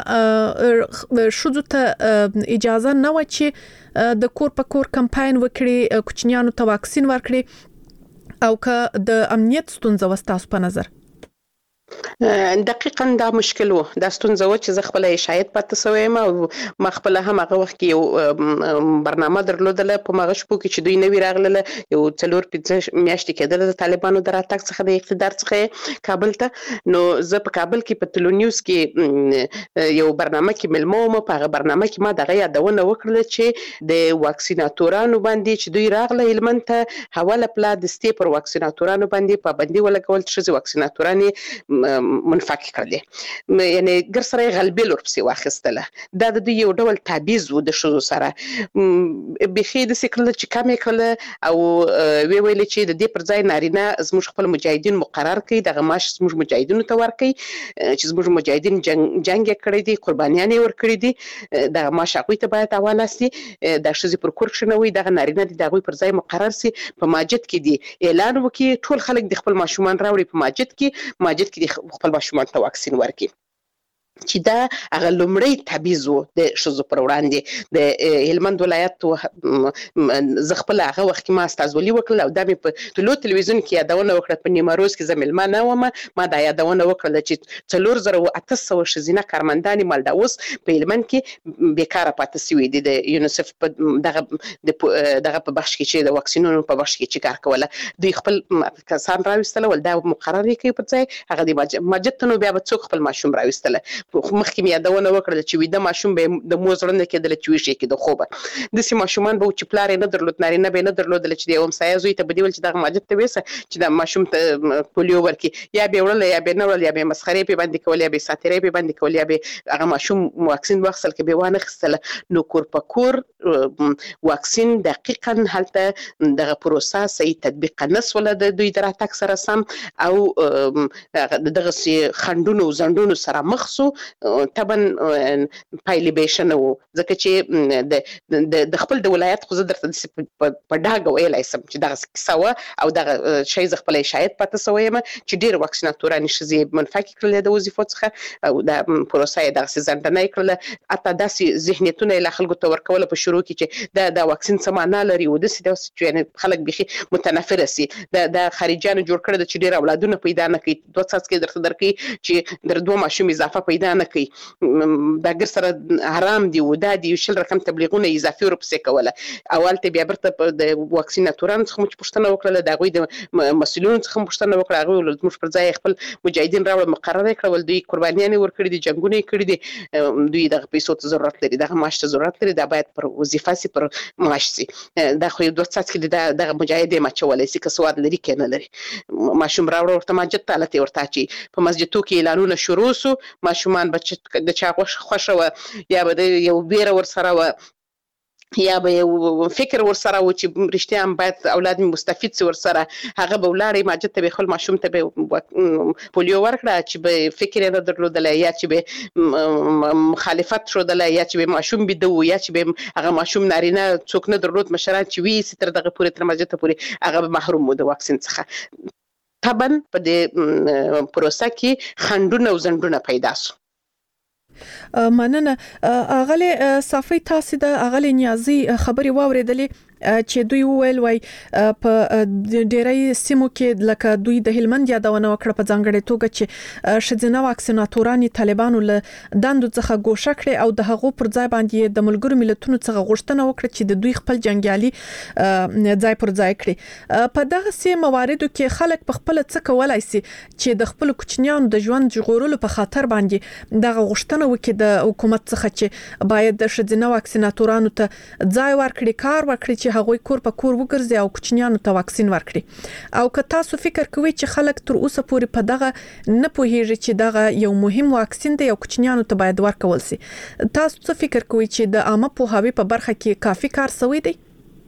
Speaker 7: شذو ته اجازه نه و چې د کور په کور کمپاین وکړي، کوچنیانو ته واکسین ورکړي، او که د امنیت ستونزه و تاسو په نظر؟
Speaker 10: دقیقاً دا مشکل وو. دا ستونزه و چې زه خپل شاید پاتې سوم او ما خپل هم هغه وخت کې یو برنامه درلودله په مغه شپو کې چې دوی نوی راغله، یو څلور پنځه میاشتې کېدل د طالبانو د راتګ څخه د اقتدار څخه کابل ته. نو زه په کابل کې په تلونیوز کې یو برنامه کې ملمو م په هغه برنامه کې ما دغه یادونه وکړه چې د واکسیناتورانو باندې چې دوی راغله هلمند ته حواله پلا د ستې پر واکسیناتورانو باندې پابندي ولګول چې واکسیناتورانو منفک کړل یعنی ګر سره غلبې لور پسې واخیستله دا د یو ډول تعبیز و د شذو سره بخي د سکرل چې کمې کړل او وی ویل چې د دې پر ځای نارینه زموږ خپل مجاهدین مقرر کړي دغه معاش زموږ مجاهدینو ته ورکړي چې زموږ مجاهدین جنگ جنگ کړی دي قربانیان یې ورکړي دي دغه معاش هغوی ته باید حواله سي د ښځې پر کور کښېنوي دغه نارینه دي د هغوی پر ځای مقرر سي په ماجد کې دي اعلان وکړي ټول خلک د خپل ماشومان راوړي په ماجد کې ماجد کې خپل ماشومان ته واکسین ورکړي چې دا هغه لومړی تعبیز و د ښځو پر وړاندې د هلمند ولایت زه خپل هغه وخت کې ما استازولي وکړل او دا مې په طلوع تلویزیون کې یادونه وکړه په نیمروز کې زه مېلمه نه وم ما دا یادونه وکړله چې څلور زره او اته سوه ښځینه کارمندانې مالدا اوس په هلمند کې بیکاره پاتې سوي دي د یونیسف په دغه دغه په بخش کې چې د واکسینونو په بخش کې چې کار کوله دوی خپل کسان راوستله ول دا مقرر یې کوي پر ځای هغه د ماجد ته نو بیا به څوک خپل ماشوم راوستله مخکې مې یادونه وکړله چې ویده ماشوم به د مور زړه نه کېدله چې ویښ یې کېده خوبه داسې ماشومان به و چې پلار یې نه درلود نارینه به یې نه درلودله چې د یو همسایه زوی ته به دې ویل چې دغه ماجد ته ویسه چې دا ماشوم ته پولیو ورکړي یا به یې وړله یا به یې نه وړل یا به یې مسخرې پې باندې کول یا به یې ساتیرۍ پې باندې کول یا به یې هغه ماشوم واکسین واخیستل که به یې وانه اخیستله نو کور په کور واکسین دقیقا هلته دغه پروسه صحیح تطبیق نه سوله د دوی د راتګ سره سم او دغسې خنډونو او ځنډونو سره مخ سو طبعا پایلې به یې ښه نه وو ځکه چې د د خپل د ولایت خو زه درته داسې په ډاګه ویلی سم چې دغسې کیسه وه او دغه شی زه خپله شاید پاتې سوی یم چې ډېرې واکسیناتورانې ښځې منفکې کړلې د وظیفو څخه او دا پروسه یې دغسې ځنډنۍ کړله حتی داسې ذهنیتونه یې لا خلکو ته ورکوله په شروع کې چې دا دا واکسین څه معنا لري او داسې داسې چې یعنې خلک بیخي متنفره سي د خارجیانو جوړ کړی ده چې ډېر اولادونه پیدا نه کوي دوه څاڅکي درته درکوي چې در دوه ماشوم اضافه پیدا نه کوي دا ګر سره حرام دي او دا دي شل رقم تبلیغونه اضافي ورپسې کوله اول ته بیا برته د واکسیناتورانو څخه مو چې پوښتنه وکړله د هغوی د مسؤلینو څخه مو پوښتنه وکړه هغوی ویل زموږ پر ځای خپل مجاهدین راوړل مقرره یې کړه دوی قربانیان یې ورکړي دي جنګونه یې کړي دي دوی دغه پیسو ته ضرورت لري دغه معاش ته ضرورت لري دا باید پر وظیفه سي پر معاش سي دا خو یو دوه څاڅکي دي دغه مجاهد یې مچولی سي که سواد لري که نه لري ماشوم راوړه ورته ماجد ته هلته یې ورته اچوي په مسجدو کې اعلانونه شروع سو ماشومان به د چا خوښه وه یا به د یو بیره ورسره وه یا به یو فکر ورسره و چې رښتیا هم باید اولاد مې مستفید سي ورسره هغه به ولاړې ماجد ته به خپل ماشوم ته به پولیو ورکړه چې به فکر یې نه درلودلی یا چې به مخالفت ښودلی یا چې به ماشوم بیده و یا چې به هغه ماشوم نارینه څوک نه درلود مشران چې ویسي تر دغه پورې تر ماجد ته پورې هغه به محروم و د واکسین څخه طبعا په دې پروسه کې خنډونه او ځنډونه پیدا سو
Speaker 7: مننه اغله صافي تاسو د اغله نیازي خبري واوریدلې چې دوی وویل وای په ډېری سیمو کې لکه دوی د هلمند یادونه وکړه په ځانګړې توګه چې شذینه واکسیناتورانې طالبانو له دندو څخه ګوښه کړې او د هغو پر ځای باندې د ملګرو ملتونو څخه غوښتنه وکړه چې د دوی خپل جنگیالي ځای پر ځای کړي په دغه سیمه مواردو کې خلک په خپل څه کولای شي چې د خپل کوچنیانو د ژوند ژغورلو په خاطر باندې دغه غوښتنه وکړي د حکومت څخه چې باید د شذینه واکسیناتورانو ته ځای ورکړي کار ورکړي هغوی کور په کور وګرځي او کوچنیانو ته واکسین ورکړي او که تاسو فکر کوئ چې خلک تر اوسه پورې په دغه نه پوهیږي چې دغه یو مهم واکسین دی او کوچنیانو ته باید ورکول شي تاسو څه فکر کوئ چې د عامه پوهاوي په برخه کې کافي کار شوی دی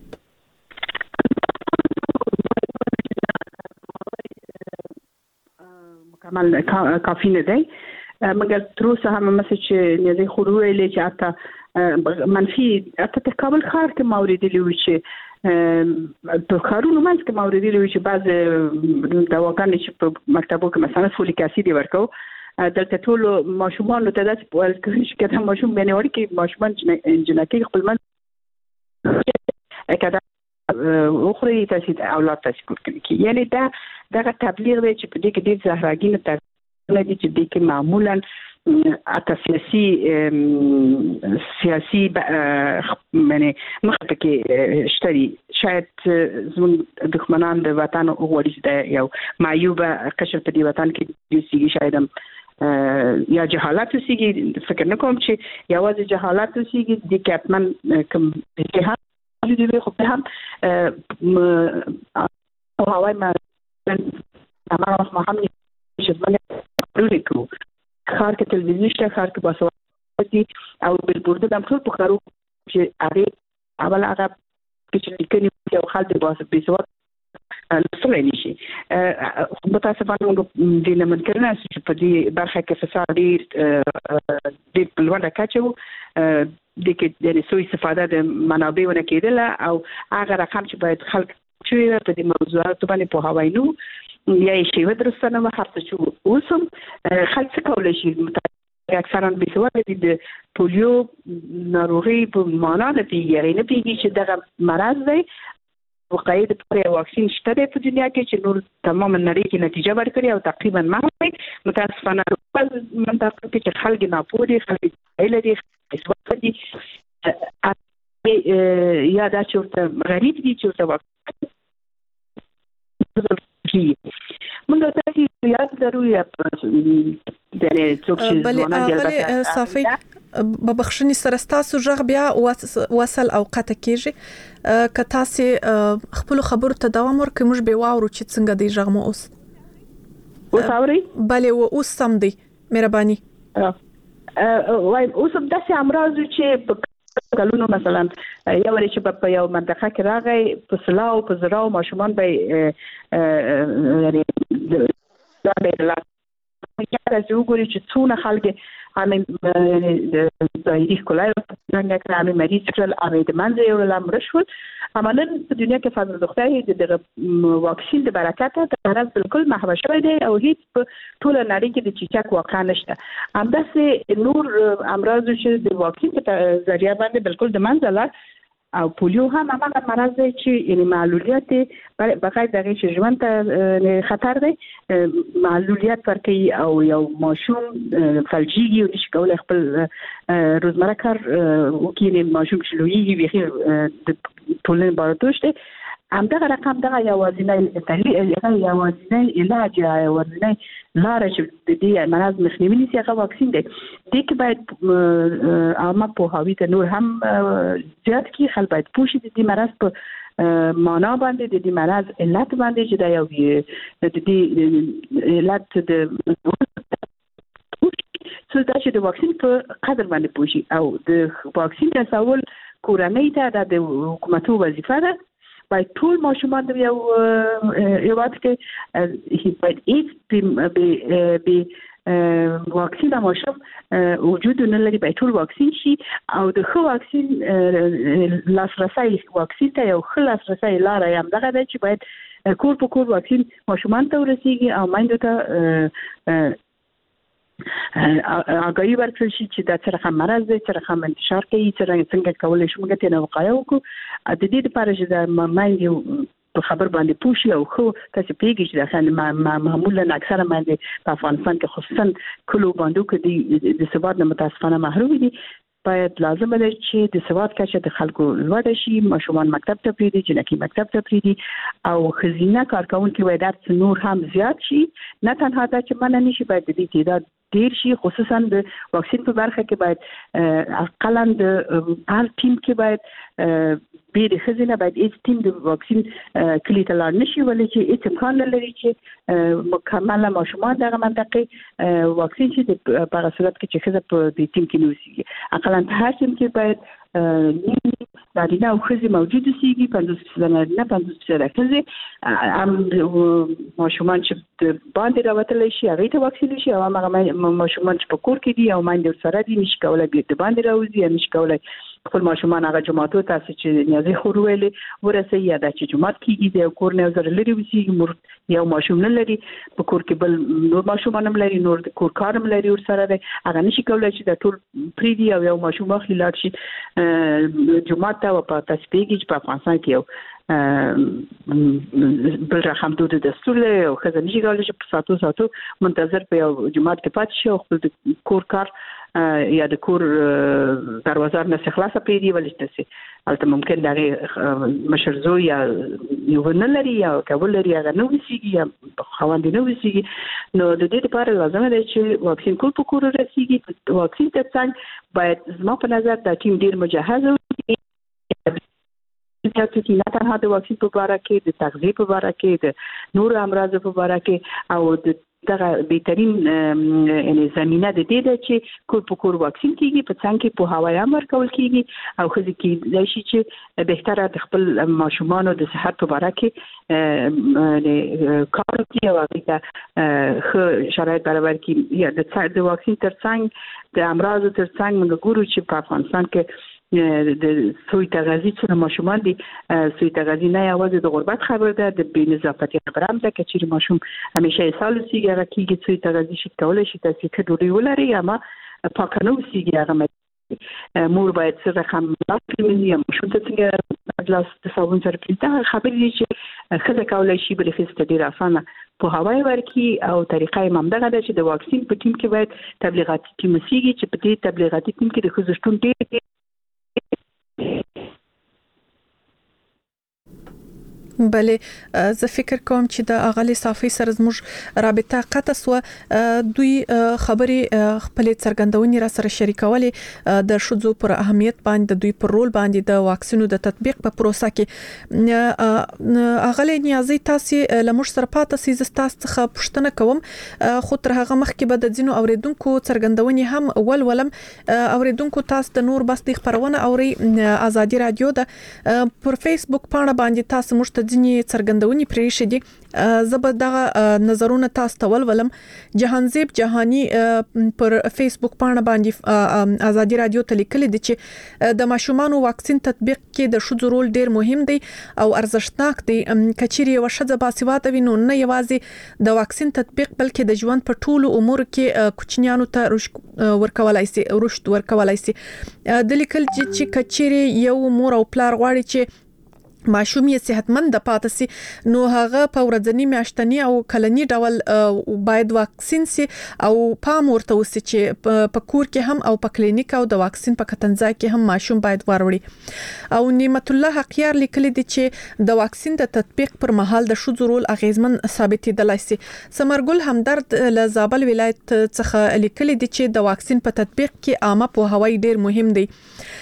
Speaker 9: مکمل کافی نه دی مګر تر اوسه هم مسه چې نه دی خو ویلې چې اته منفي اته تکامل خار کې موریدلی وي چې په خارونو منځ کې موریدلی وي چې بعض دواګانې چې په مکتبو کې مثلا فولیک اسید ورکو دلته ټول ماشومان ته داسې په کوي چې کله ماشوم باندې وړي کې ماشومان جنکی خپل من کدا اخرى تاسید اولاد تاسید کوي یعنی دا دغه تبلیغ دی چې په دې کې د زهراګین ته لدي چې د کې معمولا اته سیاسي سیاسي معنی مخکې کې شتري شاید زموږ دښمنان د وطن غوړي د یو معیوبه قشر په دې وطن کې د سیګي شاید یا جهالت سیګي فکر نه کوم چې یوازې جهالت سیګي د کاپمن کوم د هم د خو په هم او هواي ما ما هم شزمنه خار کې تلویزیون شته، خار کې باسوادي او بالبورد د ټول په کارو چې هغه اول هغه چې لیکنې او خلک د باسواد لسولای نشي. متاسفانه موږ د لمن کړنه چې په دې برخه کې فساد ډېر د بلوړه کاچو د کې د سوء استفاده د منابعونو کېدل او هغه رقم چې باید خلک چې په دې موضوعات باندې په هواي نو یا شی ودرسنه ما هرڅه چې اوسم خلک کولای شي اکثرا بسواد د پولیو ناروغي په معنا نه پیږي نه پیږي چې دغه مرض دی وقایع د پر واکسین شته په دنیا کې چې نور تمام نړۍ کې نتیجه ورکړي او تقریبا معلومه متاسفانه په منطقه کې چې خلک نه پوهیږي خلک ایلري اسوات دي یا دا چې غریب دي چې واکسین موږ ته چې یاد درو یا د څوک چې
Speaker 7: ونه جلبه صافي ببخښنی سره تاسو ژغ بیا وصل او قطع کیږي که تاسو خپل خبرو ته دوام ورکړئ موږ به واورو چې څنګه دی ژغ مو اوس
Speaker 9: وساوري
Speaker 7: بله و اوس سم دی مهرباني
Speaker 9: وای اوس هم داسې امراض چې کلونو مثلا یو ورې چې په یو منطقه کې راغی په سلاو په زراو ماشومان به یعنی دا به لا یا چې وګوري چې څونه خلک همین د دایری کولای څنګه کړه مریض کړل او د منځ یو لامر شول عملاً په دنیا کې فضل د خدای د واکسین د برکت ته راز بالکل محو شوی دی او هیڅ په ټول نړۍ کې د چیچک واقع نشته. همداسې نور امراض چې د واکسین په ذریعہ باندې بالکل د منځ لاړ او پولیو هم هغه مرض دی چې یعنی معلولیت بغیر دغه چې ژوند ته خطر دی معلولیت ورکړي او یو ماشوم فلجیږي او نشي کولای خپل روزمره کار وکړي ماشوم چې لویږي بخیر د ټولنې باندې دی همدغه رقم دغه یوازینی تحلیل یوازینی علاج یوازینی لاره چې د دې مرض مخنیوي نشي هغه واکسین دی. د کې باید عامه پوهاوی ته نور هم زیات کی خلک باید پوه شي د دې مرض په معنا باندې د دې مرض علت باندې چې دا یو د دې علت د څه دا چې د واکسین په قدر باندې پوه شي او د واکسین رسول کورنۍ ته د حکومتو وظیفه ده. باید ټول ماشومان د یو یوات کې باید هیڅ به واکسین ماشوم وجود نه لري باید ټول واکسین شي او د خو واکسین لاسرسي واکسین ته یو خلاص رسي لاره هم دغه دی چې باید کور په کور واکسین ماشومان ته ورسیږي او مایندو ته اګای ورکړل شي چې دا څنګه مرز دی څنګه انتشار کوي څنګه کولای شو موږ ته نه وقایو کو د دې لپاره چې دا مایند په خبر باندې پوښي او خو تاسو پیګی چې دا معمولا اکثره باندې په افغانستان کې خصوصا کلو باندې کې د ثبات نه متاسفانه محروم دي. باید لازم ده چې د ثبات کچه د خلکو لوړ شي ماشومان مکتب ته پریدي جنکی مکتب ته پریدي او خزینه کارکونکو وای درس نور هم زیات شي نه تنها دا چې مننه نشي باید د دې تعداد ډیر شي خصوصا د واکسین په برخه کې باید اقلا د هر ټیم کې باید به د خزینه باید هیڅ ټیم د واکسین کلی ته لاړ نشي ولې چې هیڅ امکان نه لري چې مکمل ماشومان دغه منطقه واکسین شي په هغه صورت کې چې خزه په دې ټیم کې نوسي اقلا په هر ټیم کې باید نارینه او ښځې موجود اوسېږي پنځوس فیصده نارینه پنځوس فیصده ښځې هم ماشومان چې د باندې راوتلی شي هغې ته واکسین شي او هماغه ماشومان چې په کور کې دي او میندې ورسره دي نشي کولی د باندې راوځي یا نشي کولی خپل ماشومان هغه جوماتو تاسو چې نیازي خور ویلې ورسوي یا دا چې جومات کېږي د یو کور نه یو ځل لرې اوسېږي مور یو ماشوم نه لري په کور کې بل نور ماشومان هم لري نور د کور کار هم لري ورسره دی هغه نشي کولی چې دا ټول پرېږدي او یو ماشوم واخلي لاړ شي جومات ته او په تاسو پوهېږئ چې په افغانستان کې یو بل رقم دود دستور دی او ښځه نشي کولی چې په ساتو ساتو منتظر په یو جومات کې پاتې شي او خپل د کور کار یا د کور دروازه نه خلاصه پریږدي ولې تاسو البته ممکن دغه مشر زوی یا یو نه لري یا کابل لري هغه نو وسیږي یا خواند نه وسیږي نو د دې لپاره لازم دی چې واکسین کول په کور رسیږي واکسین ته څنګه باید زما په نظر دا ټیم ډیر مجهز وي چې نه تنها د واکسین په اړه کې د تغذیه په اړه کې د نور امراض په اړه کې او د دغه بهترین یعنی زمينه د دې ده چې کور په کور واکسین کیږي په څنګه کې په هوايي امر کول کیږي او خزي کې د شي چې بهتره د خپل ماشومان د صحت په اړه کې د کار کوي او هغه خو شرایط برابر کړي یا د واکسین ترڅنګ د امراض ترڅنګ موږ ګورو چې په افغانستان کې د سوی تغذی څخه ماشومان دي سوی تغذی نه یوازې د غربت خبر ده د بې نظافتي خبر هم ده چې ماشوم همیشه سال سیګه راکېږي سوی تغذی شي کولای شي تاسو ته ډوډۍ ولري اما پاکنو سیګه هغه مور باید څه رقم راکړي یا ماشوم ته څنګه ګلاس د صابون سره پریته خبرې دي چې خزه کولای شي بل خسته ډیر اسانه په هواي ورکی او طریقې هم دغه ده چې د واکسین په ټیم کې باید تبلیغاتي ټیم سیګي چې په دې تبلیغاتي ټیم کې د خزشتون ډیر
Speaker 7: بله زه فکر کوم چې د اغلی صافي سره زموږ رابطه قطع سو دوی خبرې خپل څرګندونې را سره شریکولې د شذو پر اهمیت باندې دوی پر رول باندې د واکسینو د تطبیق په پروسه کې اغلی نیازي تاسو لمر سره پاتې سي زستاس څخه پښتنه کوم خو تر هغه مخکې به د ځینو اوریدونکو څرګندونې هم ول ولم اوریدونکو تاسو د نور بس د خبرونه اوري ازادي رادیو د پر فیسبوک باندې باندې تاسو مشت ځینې څرګندونې پرې شدي زبر دغه نظرونه تاسو ته ولولم جهانزیب جهانی پر فیسبوک باندې باندې ازادي رادیو ته لیکلي دي چې د ماشومان واکسین تطبیق کې د شذو رول ډیر مهم دی او ارزښتناک دی کچيري او شذ باسواده وینو نه یوازې د واکسین تطبیق بلکې د ژوند په ټولو امور کې کوچنیانو ته ورکولای شي رشد ورکولای شي د لیکل چې کچيري یو مور او پلار غواړي چې ماشوم یې صحتمند پاتې سي نو هغه په ورځنی میاشتنی او کلنی ډول باید واکسین سي او پام ورته وسي چې په کور کې هم او په کلینیک او د واکسین په کتنځای کې هم ماشوم باید وروړي او نعمت الله حقیار لیکلي دي چې د واکسین د تطبیق پر مهال د شذو رول اغیزمن ثابتېدلای سي سمرګل همدرد له زابل ولایت څخه لیکلي دي چې د واکسین په تطبیق کې عامه پوهاوی ډیر مهم دی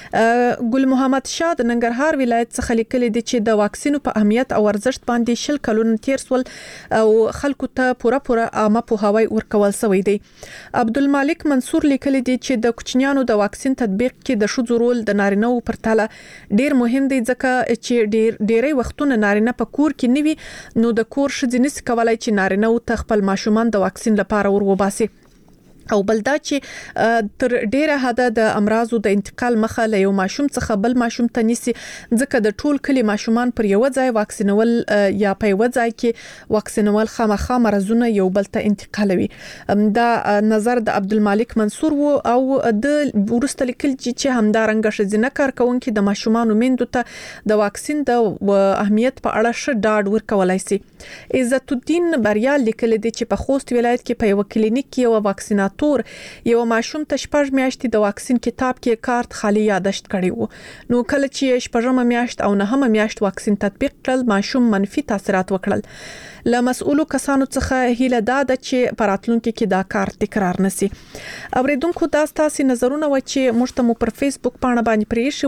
Speaker 7: ګل محمد شاه د ننګرهار ولایت څخه لیکلي دي چې د واکسینو په اهمیت او ارزښت باندې شل کلونه تیر سول او خلکو ته پوره پوره عامه پوهاوی ورکول شوی دی عبدالمالک منصور لیکلی دی چې د کوچنیانو د واکسین تطبیق کې د شذو رول د نارینه او پرتاله ډیر مهم دی ځکه چې ډیر ډیری وختونه نارینه په کور کې نیوي نو د کور شذینس کولای چې نارینه او تخپل ماشومان د واکسین لپاره ورغوباسي او بلدا چې تر ډیره حد د امراضو د انتقال مخه له یو ماشوم څخه بل ماشوم ته نيسي ځکه د ټول کلی ماشومان پر یو ځای واکسینول یا په یو ځای کې واکسینول خامخا مرزونه یو بل ته انتقالوي دا نظر د عبدالمالک منصور وو او د ورسته لیکل چې همدارنګه شزینه کارکونکو د ماشومان میندو ته د واکسین د اهمیت په اړه ش ډاډ ورکولای شي عزت الدین بریا لیکل دي چې په خوست ولایت کې په یو کلینیک کې یو واکسینات تور یو ماشوم ته شپږ میاشتې د واکسین کتاب کې کارت خالی یادښت کړی وو نو کله چې شپږم میاشت او نهمه میاشت واکسین تطبیق کړل ماشوم منفي تاثیرات وکړل له مسؤلو کسانو څخه هیله ده چې پراتلونکو کې دا کار تکرار نشي اوریدونکو دا تاسو نظرونه و چې مشتمو پر فیسبوک باندې باندې پرې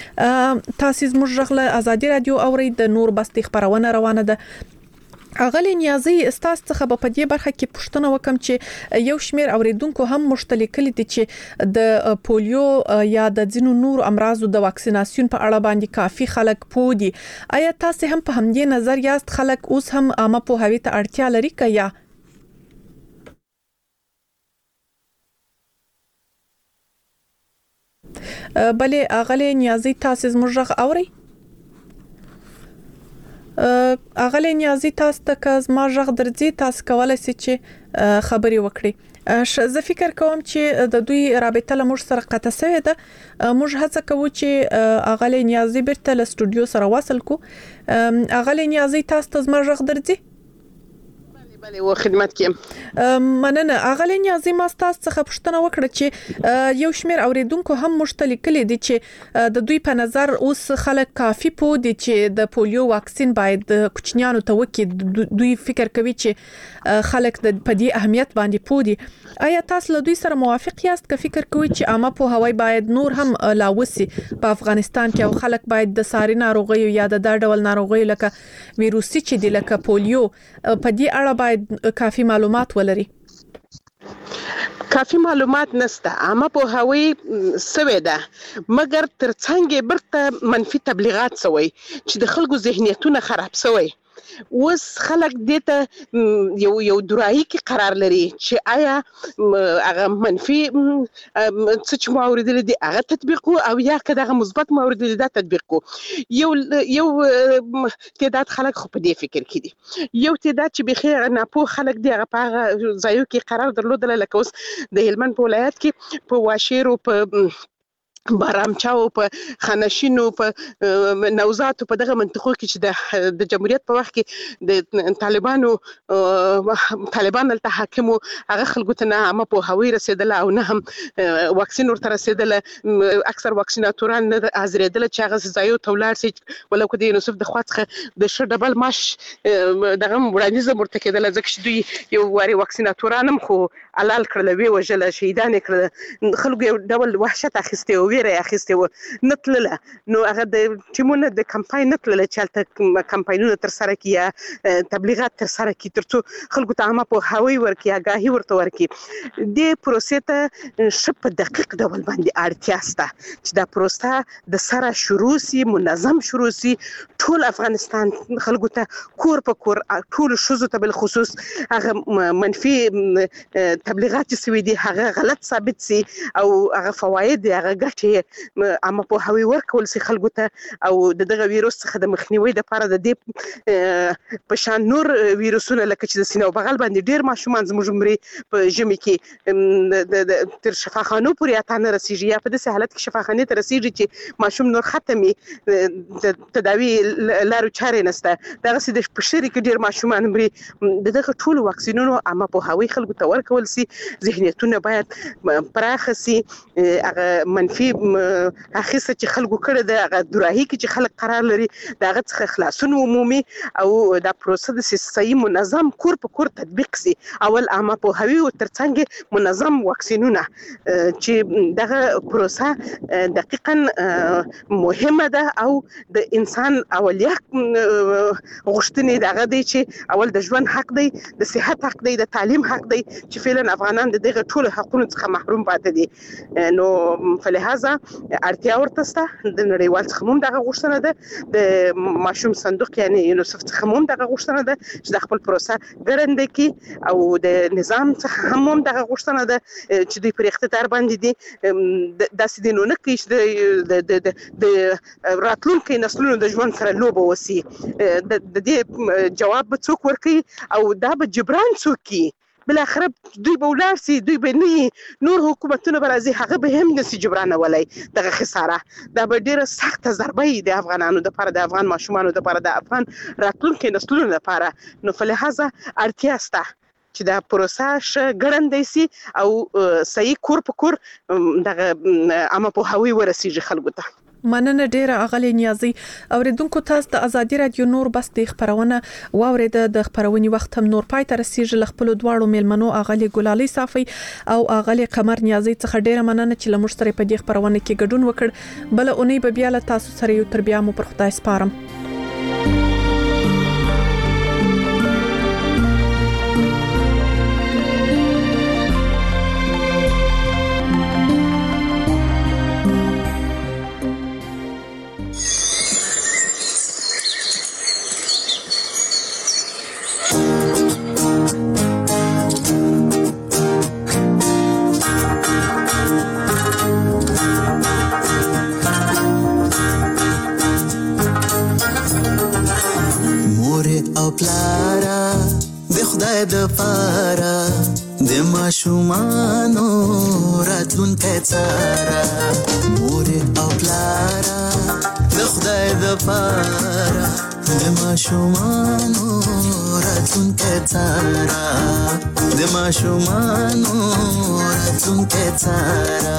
Speaker 7: شو تاسو زموږ غله ازادي رادیو اوري د نور بس خبرونه روانه ده اغلی نیازي استاس څخه په دې برخه کې پوښتنه وکم چې یو شمیر اوریدونکو هم مشترک دي چې د پولیو یا د ځینو نور امراضو د واکسیناسیون په اړه باندې کافي خلک پودي آیا تاسو هم په همدې نظر یاست خلک اوس هم عامه پوهاوی ته اړتیا لري کیا بلې اغلی نیازي تاسو زموږ اوري اغلی نیازي تاسو ته کز ما ژغ درځي تاسو کولای شئ چې خبري وکړي زه فکر کوم چې د دوی رابطه له موږ سره قطع شوې ده موږ هڅه کوو چې اغلی نیازي بیرته له سټوډیو سره وصل کو اغلی نیازي تاسو ته ما ژغ درځي
Speaker 10: بله و خدمت کې
Speaker 7: مننه اغلی نیازي ما تاسو څخه پوښتنه وکړه چې یو شمیر اوریدونکو هم مشترک دي چې د دوی په نظر اوس خلک کافي پو دي چې د پولیو واکسین باید کوچنیانو ته وکړي دوی فکر کوي چې خلک د پدی اهمیت باندې پو دي آیا تاسو له دوی سره موافق یاست که فکر کوي چې عامه په هوای باید نور هم لاوسي په افغانستان کې او خلک باید د ساري ناروغي یا د دا ډول ناروغي لکه ویروسي چې د لکه پولیو په دې اړه باید کافي معلومات ولري؟
Speaker 10: کافي معلومات نشته، عامه پوهاوی سوی ده، مګر ترڅنګ برته منفي تبلیغات سوی چې د خلکو ذهنیتونه خراب سوی. اوس خلک دې ته یو یو درایي کې قرار لري چې آیا هغه منفي څه چې ما اوریدلي دي هغه تطبیق کو او یا که دغه مثبت ما اوریدلي دا تطبیق کو. یو یو تعداد خلک خو په دې فکر کې دي، یو تعداد چې بخیر ناپوه خلک دي هغه په هغه ځایو کې قرار درلودل، لکه اوس د هلمند په ولایت کې په واشیر او په بارامچا او په خانشینو په نوزات په دغه منطقو کې چې د جمهوریت په وخت کې د طالبانو طالبان له حاکمو هغه خلکو ته نه عامه پوهاوی رسیدله او نه هم واکسین ورته رسیدله. اکثر واکسیناتوران نه حاضرېدله چې هغه ځایو ته ولاړ شي، ولو که د یونسف د خوا څخه د ښه ډبل معاش دغه وړاندیز ورته کېدله، ځکه چې دوی یو وارې واکسیناتوران هم خو حلال کړل، ویې وژله، شهیدان یې کړل، خلکو یو ډول وحشت اخیستی و، ویره یې اخیستې وه، نه تلله. نو هغه د ټیمونه د کمپاین نه تلله چې هلته کمپاینونه ترسره کړي یا تبلیغات ترسره کړي تر څو خلکو ته عامه پوهاوی ورکړي، آګاهي ورته ورکړي. دې پروسې ته ښه په دقیق ډول باندې اړتیا شته چې دا پروسه د سره شروع سي، منظم شروع سي، ټول افغانستان خلکو ته کور په کور، ټول ښځو ته بالخصوص هغه منفي تبلیغات چې سوي دي هغه غلط ثابت سي او هغه فواید هغه ګټې عامه پوهاوی ورکول سي خلکو ته، او د دغه ویروس څخه د مخنیوي لپاره د دې په شان نور ویروسونه لکه چې د سینې او بغل باندې ډېر ماشومان زموږ مري په ژمي کې تر شفاخانو پورې اته نه رسیږي، یا په داسې حالت کې شفاخانې ته رسیږي چې ماشوم نور ختمي د تداوي لارو چارې نشته. دغسې د په شري کې ډېر ماشومان مري. د دغه ټولو واکسینونو عامه پوهاوی خلکو ته ورکول سي، ذهنیتونه باید پراخه سي، هغه منفي اخیسته چې خلکو کړی ده هغه دوراهي کې چې خلک قرار لري د هغه څخه خلاصون عمومي او دا پروسه د صحیح منظم کور په کور تطبیق سي. اول عامه پوهاوی او ترڅنګ منظم واکسینونه چې دغه پروسه دقیقاً مهمه ده او د انسان اولیه غوښتنې دغه دی چې اول د ژوند حق دی، د صحت حق دی، د تعلیم حق دی، چې فعلا افغانان د دغه ټولو حقونو څخه محروم پاتې دي. نو فلهذا اړتیا ورته شته، د نړیوال څخه هم دغه غوښتنه ده، د ماشوم صندوق یعنی یونسف څخه هم دغه غوښتنه ده چې د خپل پروسه ګړندۍ کړي، او د نظام څخه هم هم دغه غوښتنه ده چې دوی پر اقتدار باندې دي داسې دي نو نه کوي چې د راتلونکي نسلونو د ژوند سره لوبه وسي. د دې جواب به څوک ورکوي او دا به جبران څوک کوي؟ بالاخره دوی به ولاړ سي، دوی به نه نور حکومتونه به راځي، هغه به هم نسي جبرانولی دغه خساره. دا به ډېره سخته ضربه وي د افغانانو دپاره، د افغان ماشومانو دپاره، د افغان راتلونکي نسلونو دپاره. نو فلهذا اړتیا شته چې دا پروسه ښه ګړندۍ سي او صحیح کور په کور دغه عامه پوهاوی ورسیږي خلکو ته.
Speaker 7: مننه ډیره اغلی نیازي. اوریدونکو تاسو د ازادي رادیو نور بس د خبرونه واورید. د خبرونې وخت هم نور پای ته رسیدل. خپل دواړو میلمنو اغلی ګلالي صافي او اغلی قمر نیازي څخه ډیره مننه چې لمر سره په دې خبرونه کې ګډون وکړ. بل اونۍ به بیا له تاسو سره یو تر بیا مو پر خدای سپارم.
Speaker 11: د پارا د ماشومانو راتلونکي څارا، مور او پلارا د خدای د پارا د ماشومانو راتلونکي څارا، د ماشومانو راتلونکي څارا.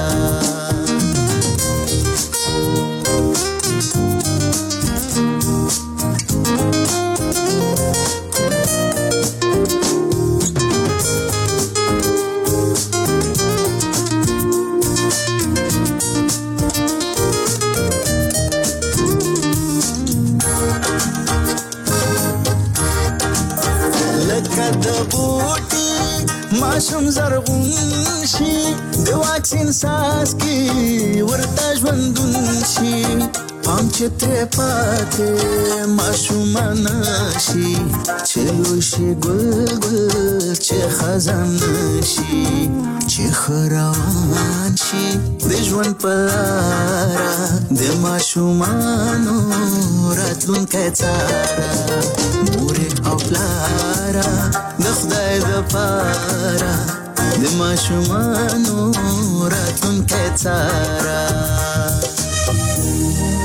Speaker 11: لکه د بوټي ماشوم زرغون شي د واکسین ساس کې ورته ژوندون شي پام چې ترې پاتې ماشومان شي چې لوی شي ګل ګل چې خزان شي چې ښه روان شي د ژوند په لاره د ماشومانو راتلونکی څاره مورې او پلاره د خدای دپاره د ماشومانو راتلونکی څاره